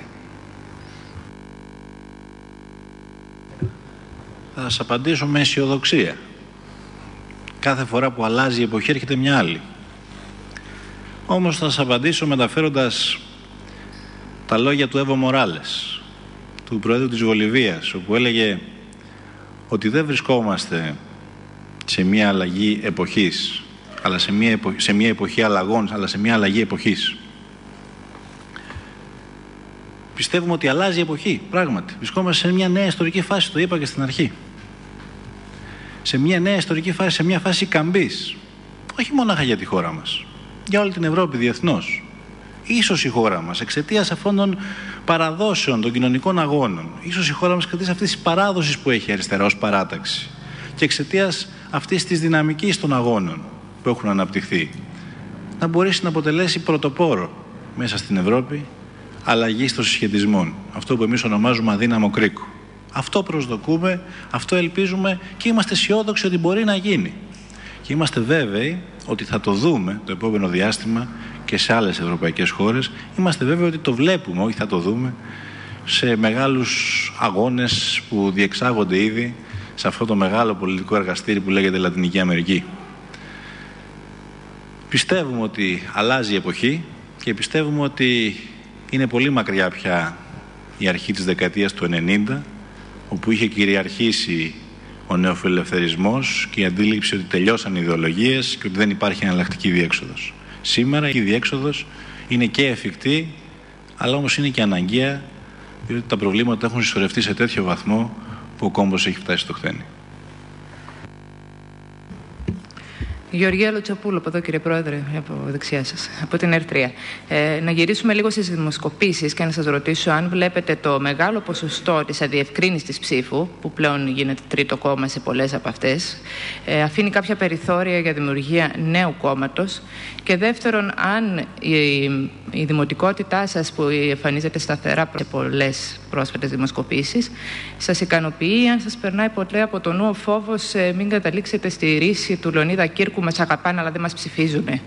A: Θα σας απαντήσω με αισιοδοξία. Κάθε φορά που αλλάζει η εποχή έρχεται μια άλλη. Όμως θα σας απαντήσω μεταφέροντας τα λόγια του Εύω Μοράλες, του Προέδρου της Βολιβίας, όπου έλεγε ότι δεν βρισκόμαστε σε μια αλλαγή εποχής, αλλά σε μια, εποχή, σε μια εποχή αλλαγών, αλλά σε μια αλλαγή εποχής. Πιστεύουμε ότι αλλάζει η εποχή, πράγματι. Βρισκόμαστε σε μια νέα ιστορική φάση, το είπα και στην αρχή. Σε μια νέα ιστορική φάση, σε μια φάση καμπής. Όχι μόνο για τη χώρα μας, για όλη την Ευρώπη διεθνώς. Ίσως η χώρα μας, εξαιτίας αυτών των παραδόσεων, των κοινωνικών αγώνων, ίσως η χώρα μας εξαιτίας αυτής της παράδοσης που έχει η αριστερά ως παράταξη και εξαιτίας αυτής της δυναμικής των αγώνων που έχουν αναπτυχθεί, να μπορέσει να αποτελέσει πρωτοπόρο μέσα στην Ευρώπη αλλαγή των συσχετισμών. Αυτό που εμείς ονομάζουμε αδύναμο κρίκο. Αυτό προσδοκούμε, αυτό ελπίζουμε και είμαστε αισιόδοξοι ότι μπορεί να γίνει. Και είμαστε βέβαιοι ότι θα το δούμε το επόμενο διάστημα και σε άλλες ευρωπαϊκές χώρες. Είμαστε βέβαιοι ότι το βλέπουμε, όχι θα το δούμε, σε μεγάλους αγώνες που διεξάγονται ήδη σε αυτό το μεγάλο πολιτικό εργαστήρι που λέγεται Λατινική Αμερική. Πιστεύουμε ότι αλλάζει η εποχή και πιστεύουμε ότι είναι πολύ μακριά πια η αρχή της δεκαετίας του ενενήντα, όπου είχε κυριαρχήσει ο νεοφιλελευθερισμός και η αντίληψη ότι τελειώσαν οι ιδεολογίες και ότι δεν υπάρχει εναλλακτική διέξοδος. Σήμερα η διέξοδος είναι και εφικτή, αλλά όμως είναι και αναγκαία, διότι τα προβλήματα έχουν συσσωρευτεί σε τέτοιο βαθμό που ο κόμπος έχει φτάσει στο χθένι.
O: Γεωργία Λοτσαπούλου, από εδώ κύριε Πρόεδρε, από δεξιά σας, από την ΕΡ τρία. Ε, να γυρίσουμε λίγο στις δημοσκοπήσεις και να σας ρωτήσω αν βλέπετε το μεγάλο ποσοστό της αδιευκρίνηστης ψήφου, που πλέον γίνεται τρίτο κόμμα σε πολλές από αυτές, ε, αφήνει κάποια περιθώρια για δημιουργία νέου κόμματος, και δεύτερον, αν η, η δημοτικότητά σας που εμφανίζεται σταθερά σε πολλές πρόσφατες δημοσκοπήσεις σας ικανοποιεί, αν σας περνάει ποτέ από το νου ο φόβος ε, μην καταλήξετε στη ρίση του Λεωνίδα Κύρκου, μας αγαπάνε αλλά δεν μας ψηφίζουνε.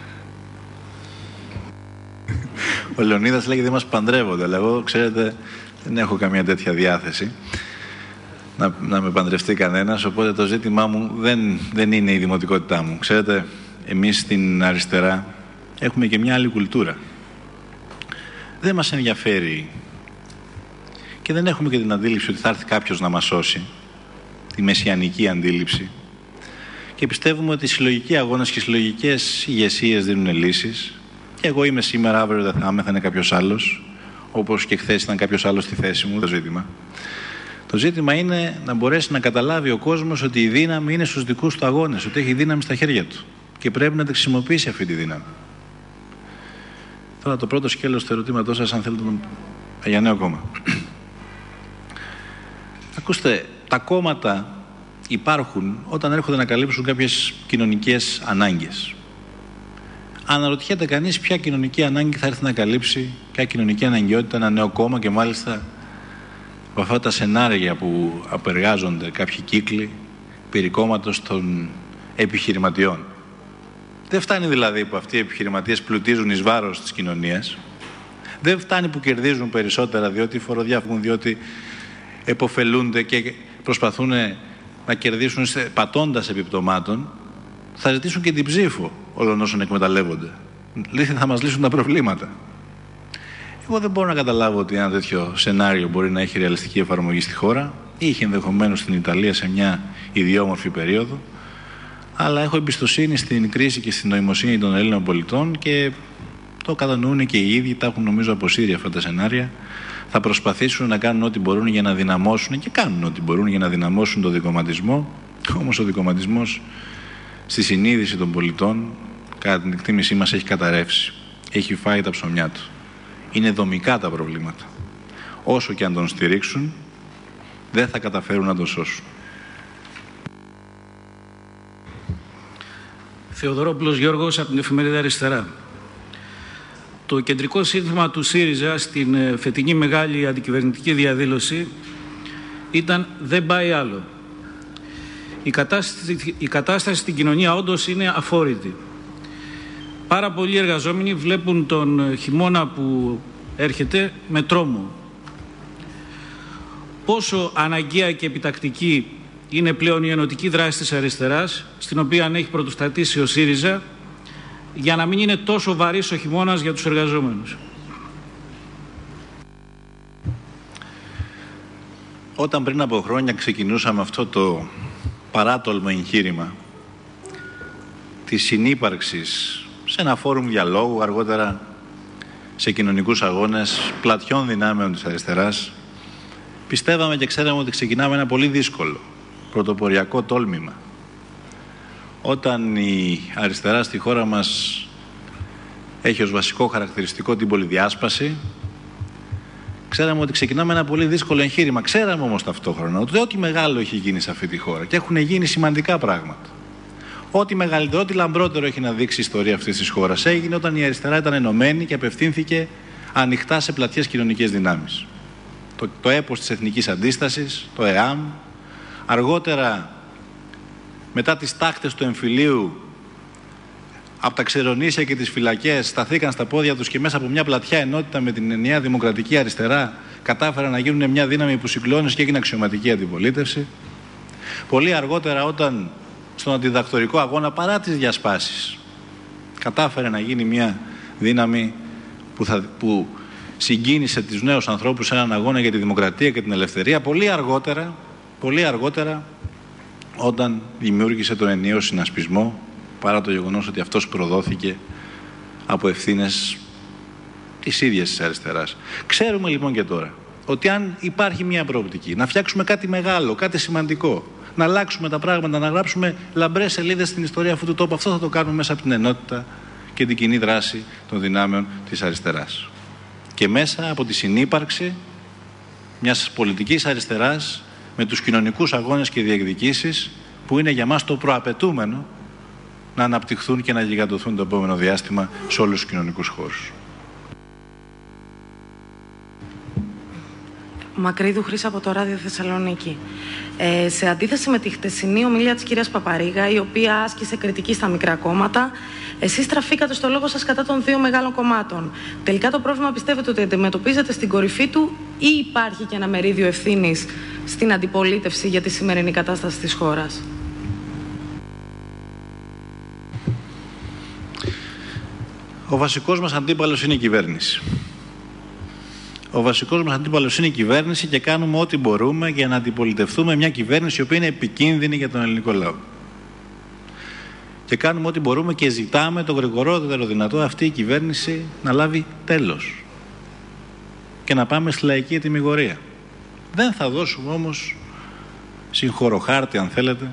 A: Ο Λεωνίδας λέγει δεν μας παντρεύονται, αλλά εγώ, ξέρετε, δεν έχω καμία τέτοια διάθεση να, να με παντρευτεί κανένας, οπότε το ζήτημά μου δεν, δεν είναι η δημοτικότητά μου. Ξέρετε, εμείς στην αριστερά έχουμε και μια άλλη κουλτούρα. Δεν μας ενδιαφέρει και δεν έχουμε και την αντίληψη ότι θα έρθει κάποιος να μας σώσει, τη μεσιανική αντίληψη. Και πιστεύουμε ότι οι συλλογικοί αγώνες και οι συλλογικές ηγεσίες δίνουν λύσεις. Και εγώ είμαι σήμερα, αύριο δεν θα είμαι, θα είναι κάποιος άλλος. Όπως και χθες ήταν κάποιος άλλος στη θέση μου. Το ζήτημα. Το ζήτημα είναι να μπορέσει να καταλάβει ο κόσμος ότι η δύναμη είναι στους δικούς του αγώνες, ότι έχει δύναμη στα χέρια του. Και πρέπει να τη χρησιμοποιήσει αυτή τη δύναμη. Τώρα το πρώτο σκέλος του ερωτήματός σας, αν θέλετε, για νέο κόμμα. Ακούστε, τα κόμματα υπάρχουν όταν έρχονται να καλύψουν κάποιες κοινωνικές ανάγκες. Αναρωτιέται κανείς ποια κοινωνική ανάγκη θα έρθει να καλύψει, ποια κοινωνική αναγκαιότητα ένα νέο κόμμα, και μάλιστα από αυτά τα σενάρια που απεργάζονται κάποιοι κύκλοι περί κόμματος των επιχειρηματιών. Δεν φτάνει δηλαδή που αυτοί οι επιχειρηματίες πλουτίζουν εις βάρος της κοινωνίας. Δεν φτάνει που κερδίζουν περισσότερα διότι φοροδιαφυγούν, διότι επωφελούνται και προσπαθούν να κερδίσουν πατώντας επιπτωμάτων. Θα ζητήσουν και την ψήφο όλων όσων εκμεταλλεύονται. Θα μας λύσουν τα προβλήματα. Εγώ δεν μπορώ να καταλάβω ότι ένα τέτοιο σενάριο μπορεί να έχει ρεαλιστική εφαρμογή στη χώρα. Είχε ενδεχομένως στην Ιταλία σε μια ιδιόμορφη περίοδο. Αλλά έχω εμπιστοσύνη στην κρίση και στην νοημοσύνη των Ελλήνων πολιτών και το κατανοούν και οι ίδιοι, τα έχουν νομίζω αποσύρει αυτά τα σενάρια. Θα προσπαθήσουν να κάνουν ό,τι μπορούν για να δυναμώσουν, και κάνουν ό,τι μπορούν για να δυναμώσουν τον δικομματισμό. Όμως ο δικομματισμός στη συνείδηση των πολιτών, κατά την εκτίμησή μας, έχει καταρρεύσει. Έχει φάει τα ψωμιά του. Είναι δομικά τα προβλήματα. Όσο και αν τον στηρίξουν, δεν θα καταφέρουν να τον σώσουν.
P: Θεοδωρόπουλος Γιώργος από την εφημερίδα Αριστερά. Το κεντρικό σύνθημα του ΣΥΡΙΖΑ στην φετινή μεγάλη αντικυβερνητική διαδήλωση ήταν «Δεν πάει άλλο». Η κατάσταση, η κατάσταση στην κοινωνία όντως είναι αφόρητη. Πάρα πολλοί εργαζόμενοι βλέπουν τον χειμώνα που έρχεται με τρόμο. Πόσο αναγκαία και επιτακτική είναι πλέον η ενωτική δράση της αριστεράς, στην οποία έχει πρωτοστατήσει ο ΣΥΡΙΖΑ, για να μην είναι τόσο βαρύς ο χειμώνας για τους εργαζόμενους.
A: Όταν πριν από χρόνια ξεκινούσαμε αυτό το παράτολμο εγχείρημα της συνύπαρξης σε ένα φόρουμ διαλόγου, αργότερα σε κοινωνικούς αγώνες πλατιών δυνάμεων της αριστεράς, πιστεύαμε και ξέραμε ότι ξεκινάμε ένα πολύ δύσκολο πρωτοποριακό τόλμημα. Όταν η αριστερά στη χώρα μας έχει ως βασικό χαρακτηριστικό την πολυδιάσπαση, ξέραμε ότι ξεκινάμε ένα πολύ δύσκολο εγχείρημα. Ξέραμε όμως ταυτόχρονα ότι ό,τι μεγάλο έχει γίνει σε αυτή τη χώρα, και έχουν γίνει σημαντικά πράγματα, ό,τι μεγαλύτερο, ό,τι λαμπρότερο έχει να δείξει η ιστορία αυτής της χώρας, έγινε όταν η αριστερά ήταν ενωμένη και απευθύνθηκε ανοιχτά σε πλατιές κοινωνικές δυνάμεις. Το, το έπος της εθνικής αντίστασης, το ΕΑΜ, αργότερα μετά τις τάχτες του εμφυλίου, από τα ξερονήσια και τις φυλακές σταθήκαν στα πόδια τους και μέσα από μια πλατιά ενότητα με την νέα δημοκρατική αριστερά κατάφεραν να γίνουν μια δύναμη που συγκλώνησε και έγινε αξιωματική αντιπολίτευση. Πολύ αργότερα, όταν στον αντιδακτορικό αγώνα, παρά τις διασπάσεις, κατάφερε να γίνει μια δύναμη που, θα, που συγκίνησε τους νέους ανθρώπους σε έναν αγώνα για τη δημοκρατία και την ελευθερία. Πολύ αργότερα, πολύ αργότερα όταν δημιούργησε τον ενιαίο συνασπισμό, παρά το γεγονός ότι αυτός προδόθηκε από ευθύνες της ίδιας της αριστεράς. Ξέρουμε λοιπόν και τώρα ότι αν υπάρχει μια προοπτική να φτιάξουμε κάτι μεγάλο, κάτι σημαντικό, να αλλάξουμε τα πράγματα, να γράψουμε λαμπρές σελίδες στην ιστορία αυτού του τόπου, αυτό θα το κάνουμε μέσα από την ενότητα και την κοινή δράση των δυνάμεων της αριστεράς. Και μέσα από τη συνύπαρξη μιας πολιτικής αριστεράς με τους κοινωνικούς αγώνες και διεκδικήσεις που είναι για μας το προαπαιτούμενο να αναπτυχθούν και να γιγαντωθούν το επόμενο διάστημα σε όλους τους κοινωνικούς χώρους.
Q: Μακρύδου Χρύσα από το Ράδιο Θεσσαλονίκη. Ε, σε αντίθεση με τη χτεσινή ομιλία της κυρίας Παπαρίγα, η οποία άσκησε κριτική στα μικρά κόμματα, εσείς τραφήκατε στο λόγο σας κατά των δύο μεγάλων κομμάτων. Τελικά το πρόβλημα πιστεύετε ότι αντιμετωπίζετε στην κορυφή του, ή υπάρχει και ένα μερίδιο ευθύνης στην αντιπολίτευση για τη σημερινή κατάσταση της χώρας?
A: Ο βασικός μας αντίπαλος είναι η κυβέρνηση. Ο βασικός μας αντίπαλος είναι η κυβέρνηση και κάνουμε ό,τι μπορούμε για να αντιπολιτευτούμε μια κυβέρνηση η οποία είναι επικίνδυνη για τον ελληνικό λαό. Και κάνουμε ό,τι μπορούμε και ζητάμε το γρηγορότερο δυνατό αυτή η κυβέρνηση να λάβει τέλος και να πάμε στη λαϊκή ετυμηγορία. Δεν θα δώσουμε όμως συγχωροχάρτη, αν θέλετε,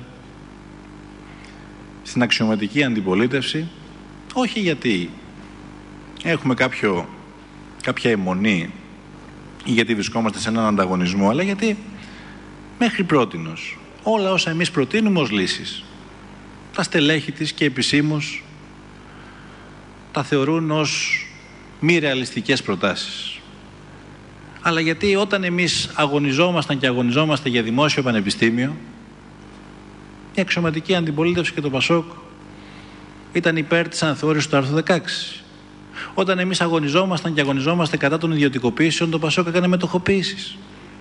A: στην αξιωματική αντιπολίτευση, όχι γιατί έχουμε κάποιο, κάποια αιμονή ή γιατί βρισκόμαστε σε έναν ανταγωνισμό, αλλά γιατί μέχρι πρότινος όλα όσα εμείς προτείνουμε ως λύσεις, τα στελέχη της και επισήμως τα θεωρούν ως μη ρεαλιστικές προτάσεις. Αλλά γιατί όταν εμείς αγωνιζόμασταν και αγωνιζόμαστε για δημόσιο πανεπιστήμιο, η αξιωματική αντιπολίτευση και το ΠΑΣΟΚ ήταν υπέρ της αναθεώρησης του άρθρου δεκαέξι. Όταν εμείς αγωνιζόμασταν και αγωνιζόμαστε κατά των ιδιωτικοποίησεων, το ΠΑΣΟΚ έκανε μετοχοποίησεις.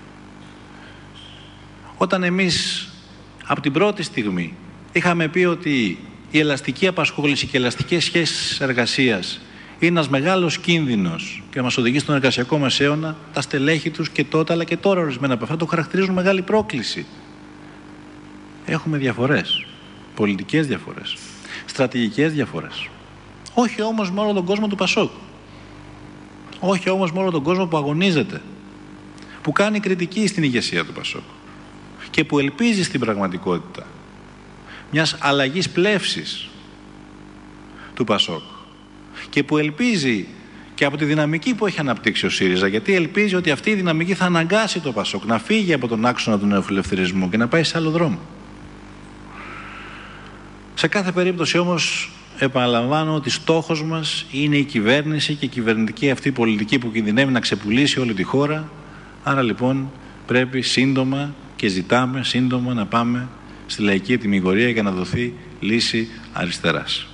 A: Όταν εμείς από την πρώτη στιγμή είχαμε πει ότι η ελαστική απασχόληση και οι ελαστικές σχέσεις εργασίας είναι ένας μεγάλος κίνδυνος και μας οδηγεί στον εργασιακό μας αιώνα, τα στελέχη τους και τότε αλλά και τώρα ορισμένα από αυτά το χαρακτηρίζουν μεγάλη πρόκληση. Έχουμε διαφορές, πολιτικές διαφορές, στρατηγικές διαφορές. Όχι όμως με όλο τον κόσμο του ΠΑΣΟΚ. Όχι όμως με όλο τον κόσμο που αγωνίζεται, που κάνει κριτική στην ηγεσία του ΠΑΣΟΚ και που ελπίζει στην πραγματικότητα μιας αλλαγής πλεύσης του ΠΑΣΟΚ και που ελπίζει και από τη δυναμική που έχει αναπτύξει ο ΣΥΡΙΖΑ, γιατί ελπίζει ότι αυτή η δυναμική θα αναγκάσει το ΠΑΣΟΚ να φύγει από τον άξονα του νεοφιλελευθερισμού και να πάει σε άλλο δρόμο. Σε κάθε περίπτωση όμως επαναλαμβάνω ότι στόχος μας είναι η κυβέρνηση και η κυβερνητική αυτή πολιτική που κινδυνεύει να ξεπουλήσει όλη τη χώρα. Άρα λοιπόν πρέπει σύντομα και ζητάμε σύντομα να πάμε στη λαϊκή ετοιμιγορία για να δοθεί λύση αριστεράς.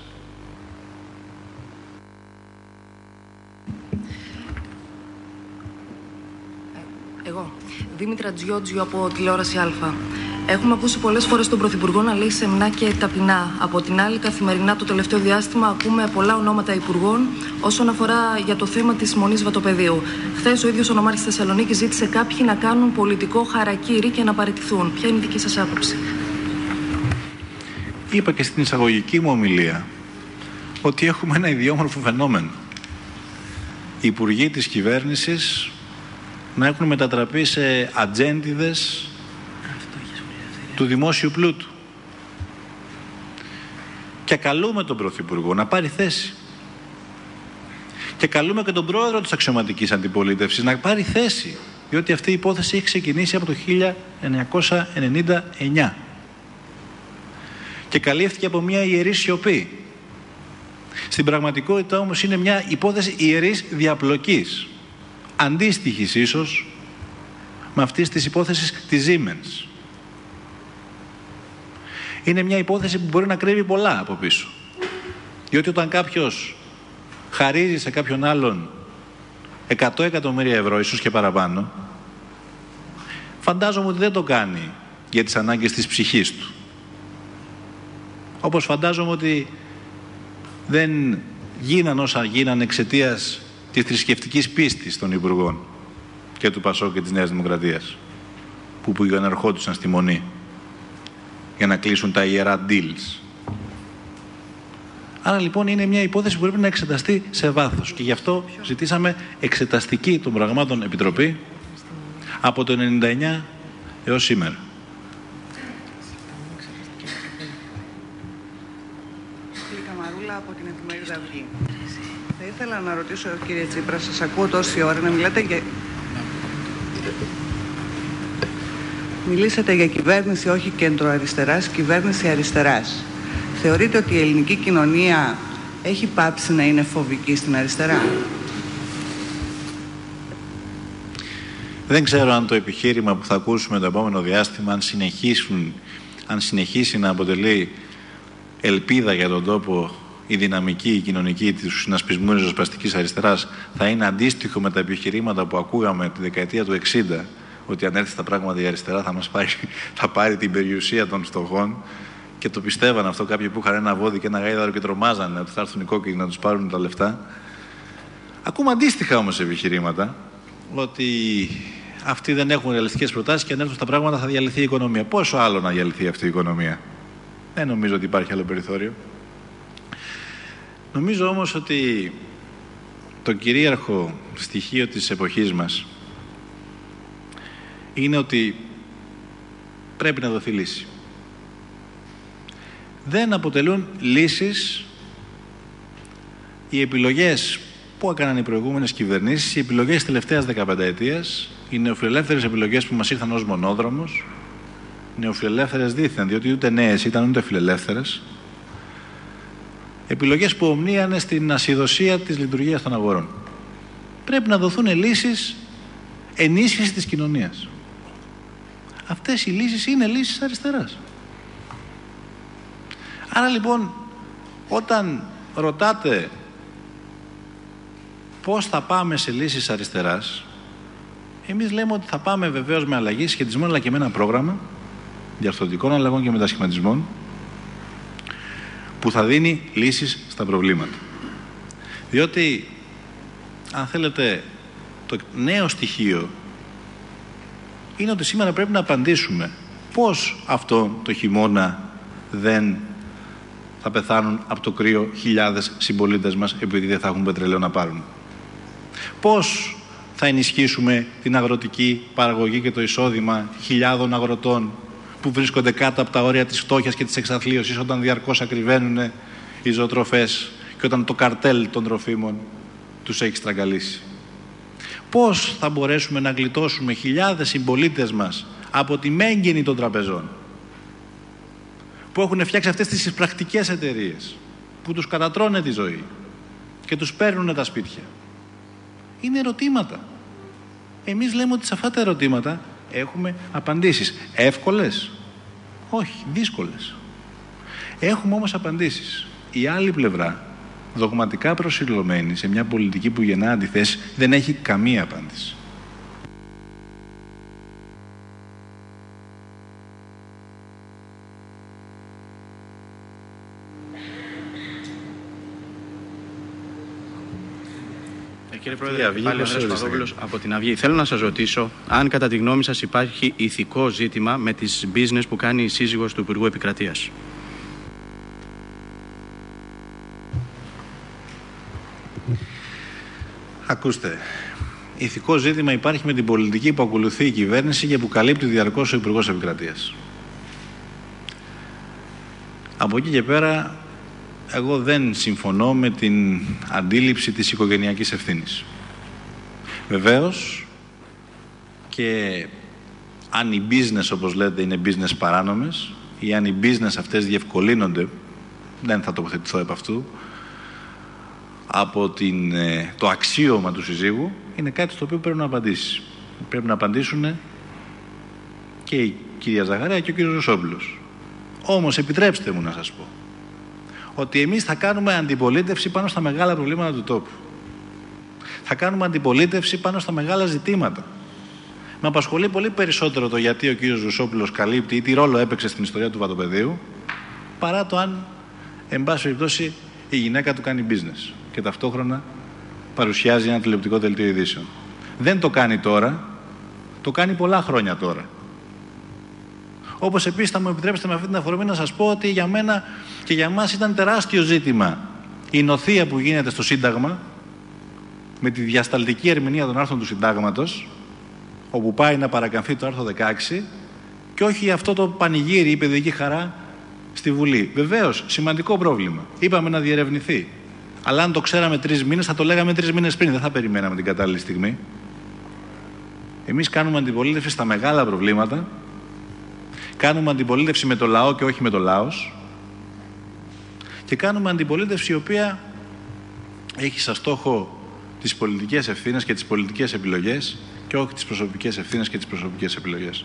Q: Εγώ, Δήμητρα Τζιότζιο από τηλεόραση Α. Έχουμε ακούσει πολλές φορές τον Πρωθυπουργό να λέει σεμνά και ταπεινά. Από την άλλη, καθημερινά το τελευταίο διάστημα ακούμε πολλά ονόματα υπουργών όσον αφορά για το θέμα της μονής Βατοπεδίου. Χθες ο ίδιος ο νομάρχης της Θεσσαλονίκης ζήτησε κάποιοι να κάνουν πολιτικό χαρακίρι και να παραιτηθούν. Ποια είναι η δική σας άποψη?
A: Είπα και στην εισαγωγική μου ομιλία ότι έχουμε ένα ιδιόμορφο φαινόμενο. Οι υπουργοί της κυβέρνησης να έχουν μετατραπεί σε ατζέντιδες του δημόσιου πλούτου. Και καλούμε τον Πρωθυπουργό να πάρει θέση. Και καλούμε και τον Πρόεδρο της αξιωματικής αντιπολίτευσης να πάρει θέση, διότι αυτή η υπόθεση έχει ξεκινήσει από το χίλια εννιακόσια ενενήντα εννιά και καλύφθηκε από μια ιερή σιωπή. Στην πραγματικότητα όμως είναι μια υπόθεση ιερής διαπλοκής, αντίστοιχης ίσως με αυτής της υπόθεσης της Siemens. Είναι μια υπόθεση που μπορεί να κρύβει πολλά από πίσω. Διότι όταν κάποιος χαρίζει σε κάποιον άλλον εκατό εκατομμύρια ευρώ, ίσως και παραπάνω, φαντάζομαι ότι δεν το κάνει για τις ανάγκες της ψυχής του. Όπως φαντάζομαι ότι δεν γίναν όσα γίναν εξαιτίας της θρησκευτικής πίστης των υπουργών και του ΠΑΣΟΚ και της Νέας Δημοκρατίας, που πήγαν ερχόντουσαν στη Μονή για να κλείσουν τα ιερά deals. Άρα λοιπόν είναι μια υπόθεση που πρέπει να εξεταστεί σε βάθος και γι' αυτό ζητήσαμε εξεταστική των πραγμάτων επιτροπή από το ενενήντα εννιά έως σήμερα.
R: Καμαρούλα από την Εφημερίδα Αυγή. Θα ήθελα να ρωτήσω, κύριε Τσίπρα, σας ακούω τόση ώρα να μιλάτε για... Μιλήσατε για κυβέρνηση όχι κέντρο-αριστεράς, κυβέρνηση αριστεράς. Θεωρείτε ότι η ελληνική κοινωνία έχει πάψει να είναι φοβική στην αριστερά?
A: Δεν ξέρω αν το επιχείρημα που θα ακούσουμε το επόμενο διάστημα, αν, συνεχίσουν, αν συνεχίσει να αποτελεί ελπίδα για τον τόπο η δυναμική, η κοινωνική του συνασπισμού ριζοσπαστικής αριστεράς, θα είναι αντίστοιχο με τα επιχειρήματα που ακούγαμε τη δεκαετία του εξήντα, ότι αν έρθει στα πράγματα η αριστερά θα μας πάρει, θα πάρει την περιουσία των φτωχών, και το πιστεύαν αυτό κάποιοι που είχαν ένα βόδι και ένα γάιδαρο και τρομάζανε ότι θα έρθουν οι κόκκινοι να τους πάρουν τα λεφτά. Ακούμε αντίστοιχα όμως επιχειρήματα ότι αυτοί δεν έχουν ρεαλιστικές προτάσεις και αν έρθουν στα πράγματα θα διαλυθεί η οικονομία. Πόσο άλλο να διαλυθεί αυτή η οικονομία? Δεν νομίζω ότι υπάρχει άλλο περιθώριο. Νομίζω όμως ότι το κυρίαρχο στοιχείο της εποχής μας είναι ότι πρέπει να δοθεί λύση. Δεν αποτελούν λύσεις οι επιλογές που έκαναν οι προηγούμενες κυβερνήσεις, οι επιλογές της τελευταίας δεκαπενταετίας, οι νεοφιλελεύθερες επιλογές που μας ήρθαν ως μονόδρομος, νεοφιλελεύθερες δήθεν, διότι ούτε νέες ήταν ούτε φιλελεύθερες, επιλογές που ομνίανε στην ασυδοσία της λειτουργίας των αγορών. Πρέπει να δοθούν λύσεις ενίσχυσης της κοινωνίας. Αυτές οι λύσεις είναι λύσεις αριστεράς. Άρα λοιπόν, όταν ρωτάτε πώς θα πάμε σε λύσεις αριστεράς, εμείς λέμε ότι θα πάμε βεβαίως με αλλαγή σχετισμών, αλλά και με ένα πρόγραμμα διαρθρωτικών αλλαγών και μετασχηματισμών που θα δίνει λύσεις στα προβλήματα. Διότι, αν θέλετε, το νέο στοιχείο είναι ότι σήμερα πρέπει να απαντήσουμε πώς αυτό το χειμώνα δεν θα πεθάνουν από το κρύο χιλιάδες συμπολίτες μας επειδή δεν θα έχουν πετρελαίο να πάρουν. Πώς θα ενισχύσουμε την αγροτική παραγωγή και το εισόδημα χιλιάδων αγροτών που βρίσκονται κάτω από τα όρια της φτώχειας και της εξαθλίωσης όταν διαρκώς ακριβένουν οι ζωοτροφές και όταν το καρτέλ των τροφίμων τους έχει στραγγαλίσει. Πώς θα μπορέσουμε να γλιτώσουμε χιλιάδες συμπολίτες μας από τη μέγενη των τραπεζών που έχουν φτιάξει αυτές τις πρακτικές εταιρείες που τους κατατρώνε τη ζωή και τους παίρνουν τα σπίτια. Είναι ερωτήματα. Εμείς λέμε ότι σε αυτά τα ερωτήματα έχουμε απαντήσεις. Εύκολες? Όχι, δύσκολες. Έχουμε όμως απαντήσεις. Η άλλη πλευρά, δογματικά προσιλωμένη σε μια πολιτική που γεννά αντιθέσεις, δεν έχει καμία απάντηση.
K: Κύριε Πρόεδρε, πάλι Ανδρέας Παπαδόπουλος από την Αυγή. Θέλω να σας ρωτήσω αν κατά τη γνώμη σας υπάρχει ηθικό ζήτημα με τις business που κάνει η σύζυγος του Υπουργού Επικρατείας.
A: Ακούστε, ηθικό ζήτημα υπάρχει με την πολιτική που ακολουθεί η κυβέρνηση και που καλύπτει διαρκώς ο Υπουργός Επικρατείας. Από εκεί και πέρα, εγώ δεν συμφωνώ με την αντίληψη της οικογενειακής ευθύνης. Βεβαίως, και αν οι business, όπως λέτε, είναι business παράνομες ή αν οι business αυτές διευκολύνονται, δεν θα τοποθετηθώ επ' αυτού, από την, το αξίωμα του συζύγου, είναι κάτι στο οποίο πρέπει να απαντήσει. Πρέπει να απαντήσουν και η κυρία Ζαχαρέα και ο κύριος Ρουσόπουλος. Όμως επιτρέψτε μου να σας πω ότι εμείς θα κάνουμε αντιπολίτευση πάνω στα μεγάλα προβλήματα του τόπου. Θα κάνουμε αντιπολίτευση πάνω στα μεγάλα ζητήματα. Με απασχολεί πολύ περισσότερο το γιατί ο κύριος Ρουσόπουλος καλύπτει ή τι ρόλο έπαιξε στην ιστορία του βατοπεδίου, παρά το αν, εν πάση περιπτώσει, η γυναίκα του κάνει business και ταυτόχρονα παρουσιάζει ένα τηλεοπτικό δελτίο ειδήσεων. Δεν το κάνει τώρα, το κάνει πολλά χρόνια τώρα. Όπως επίσης θα μου επιτρέψετε με αυτή την αφορμή να σας πω ότι για μένα και για μας ήταν τεράστιο ζήτημα η νοθεία που γίνεται στο Σύνταγμα με τη διασταλτική ερμηνεία των άρθρων του Συντάγματος, όπου πάει να παρακαμφθεί το άρθρο δεκαέξι και όχι αυτό το πανηγύρι ή παιδική χαρά στη Βουλή. Βεβαίως, σημαντικό πρόβλημα. Είπαμε να διερευνηθεί. Αλλά αν το ξέραμε τρεις μήνες, θα το λέγαμε τρεις μήνες πριν. Δεν θα περιμέναμε την κατάλληλη στιγμή. Εμείς κάνουμε αντιπολίτευση στα μεγάλα προβλήματα. Κάνουμε αντιπολίτευση με το λαό και όχι με το λαός. Και κάνουμε αντιπολίτευση η οποία έχει σαν στόχο τις πολιτικές ευθύνες και τις πολιτικές επιλογές και όχι τις προσωπικές ευθύνες και τις προσωπικές επιλογές.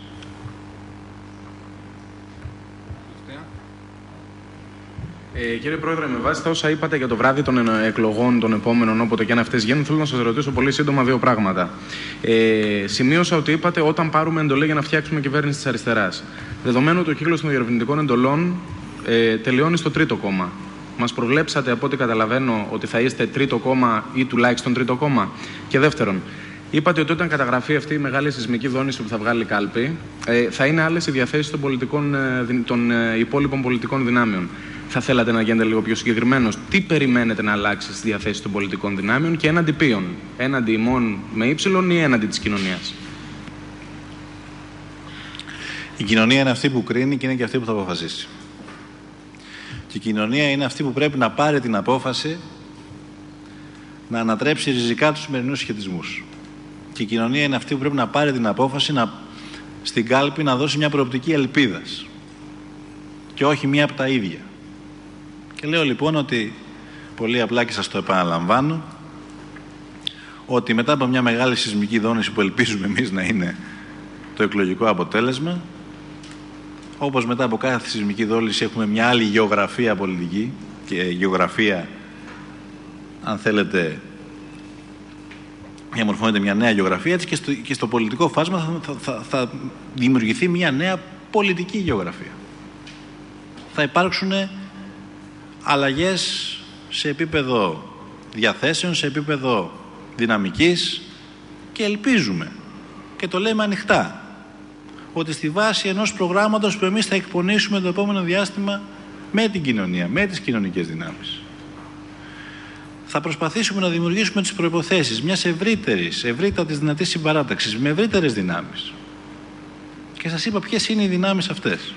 D: Ε, κύριε Πρόεδρε, με βάση τα όσα είπατε για το βράδυ των εκλογών των επόμενων, όποτε και αν αυτές γίνουν, θέλω να σας ρωτήσω πολύ σύντομα δύο πράγματα. Ε, σημείωσα ότι είπατε όταν πάρουμε εντολή για να φτιάξουμε κυβέρνηση της αριστεράς. Δεδομένου ότι ο κύκλος των διερευνητικών εντολών ε, τελειώνει στο τρίτο κόμμα. Μας προβλέψατε, από ό,τι καταλαβαίνω, ότι θα είστε τρίτο κόμμα ή τουλάχιστον τρίτο κόμμα. Και δεύτερον, είπατε ότι όταν καταγραφεί αυτή η μεγάλη σεισμική δόνηση που θα βγάλει κάλπη, ε, θα είναι άλλες οι διαθέσεις των, πολιτικών, ε, των ε, υπόλοιπων πολιτικών δυνάμεων. Θα θέλατε να γίνετε λίγο πιο συγκεκριμένος. Τι περιμένετε να αλλάξει στις διαθέσεις των πολιτικών δυνάμεων και έναντι ποιον? Έναντι ημών με ύψιλον ή έναντι της κοινωνίας?
A: Η κοινωνία είναι αυτή που κρίνει και είναι και αυτή που θα αποφασίσει. Και η κοινωνία είναι αυτή που πρέπει να πάρει την απόφαση να ανατρέψει ριζικά τους σημερινούς σχετισμούς. Και η κοινωνία είναι αυτή που πρέπει να πάρει την απόφαση να στην κάλπη να δώσει μια προοπτική ελπίδας και όχι μία από τα ίδια. Και λέω λοιπόν ότι, πολύ απλά και σας το επαναλαμβάνω, ότι μετά από μια μεγάλη σεισμική δόνηση που ελπίζουμε εμείς να είναι το εκλογικό αποτέλεσμα, όπως μετά από κάθε σεισμική δόνηση έχουμε μια άλλη γεωγραφία πολιτική και γεωγραφία, αν θέλετε, διαμορφώνεται μια νέα γεωγραφία, έτσι και στο, και στο πολιτικό φάσμα θα, θα, θα δημιουργηθεί μια νέα πολιτική γεωγραφία. Θα υπάρξουν αλλαγές σε επίπεδο διαθέσεων, σε επίπεδο δυναμικής και ελπίζουμε, και το λέμε ανοιχτά, ότι στη βάση ενός προγράμματος που εμείς θα εκπονήσουμε το επόμενο διάστημα με την κοινωνία, με τις κοινωνικές δυνάμεις, θα προσπαθήσουμε να δημιουργήσουμε τις προϋποθέσεις μιας ευρύτερης, ευρύτατης δυνατής συμπαράταξης, με ευρύτερες δυνάμεις. Και σας είπα ποιες είναι οι δυνάμεις αυτές.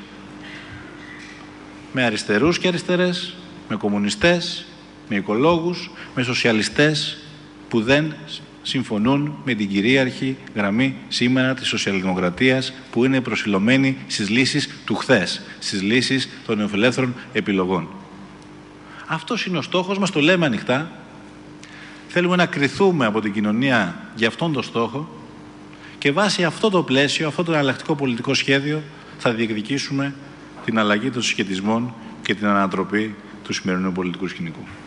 A: Με αριστερούς και αριστερές, με κομμουνιστές, με οικολόγους, με σοσιαλιστές που δεν συμφωνούν με την κυρίαρχη γραμμή σήμερα της σοσιαλδημοκρατίας, που είναι προσιλωμένη στις λύσεις του χθες, στις λύσεις των νεοφιλελεύθερων επιλογών. Αυτός είναι ο στόχος μας, το λέμε ανοιχτά. Θέλουμε να κριθούμε από την κοινωνία για αυτόν τον στόχο και βάσει αυτό το πλαίσιο, αυτό το εναλλακτικό πολιτικό σχέδιο, θα διεκδικήσουμε την αλλαγή των συσχετισμών και την ανατροπή του σημερινού πολιτικού σκηνικού.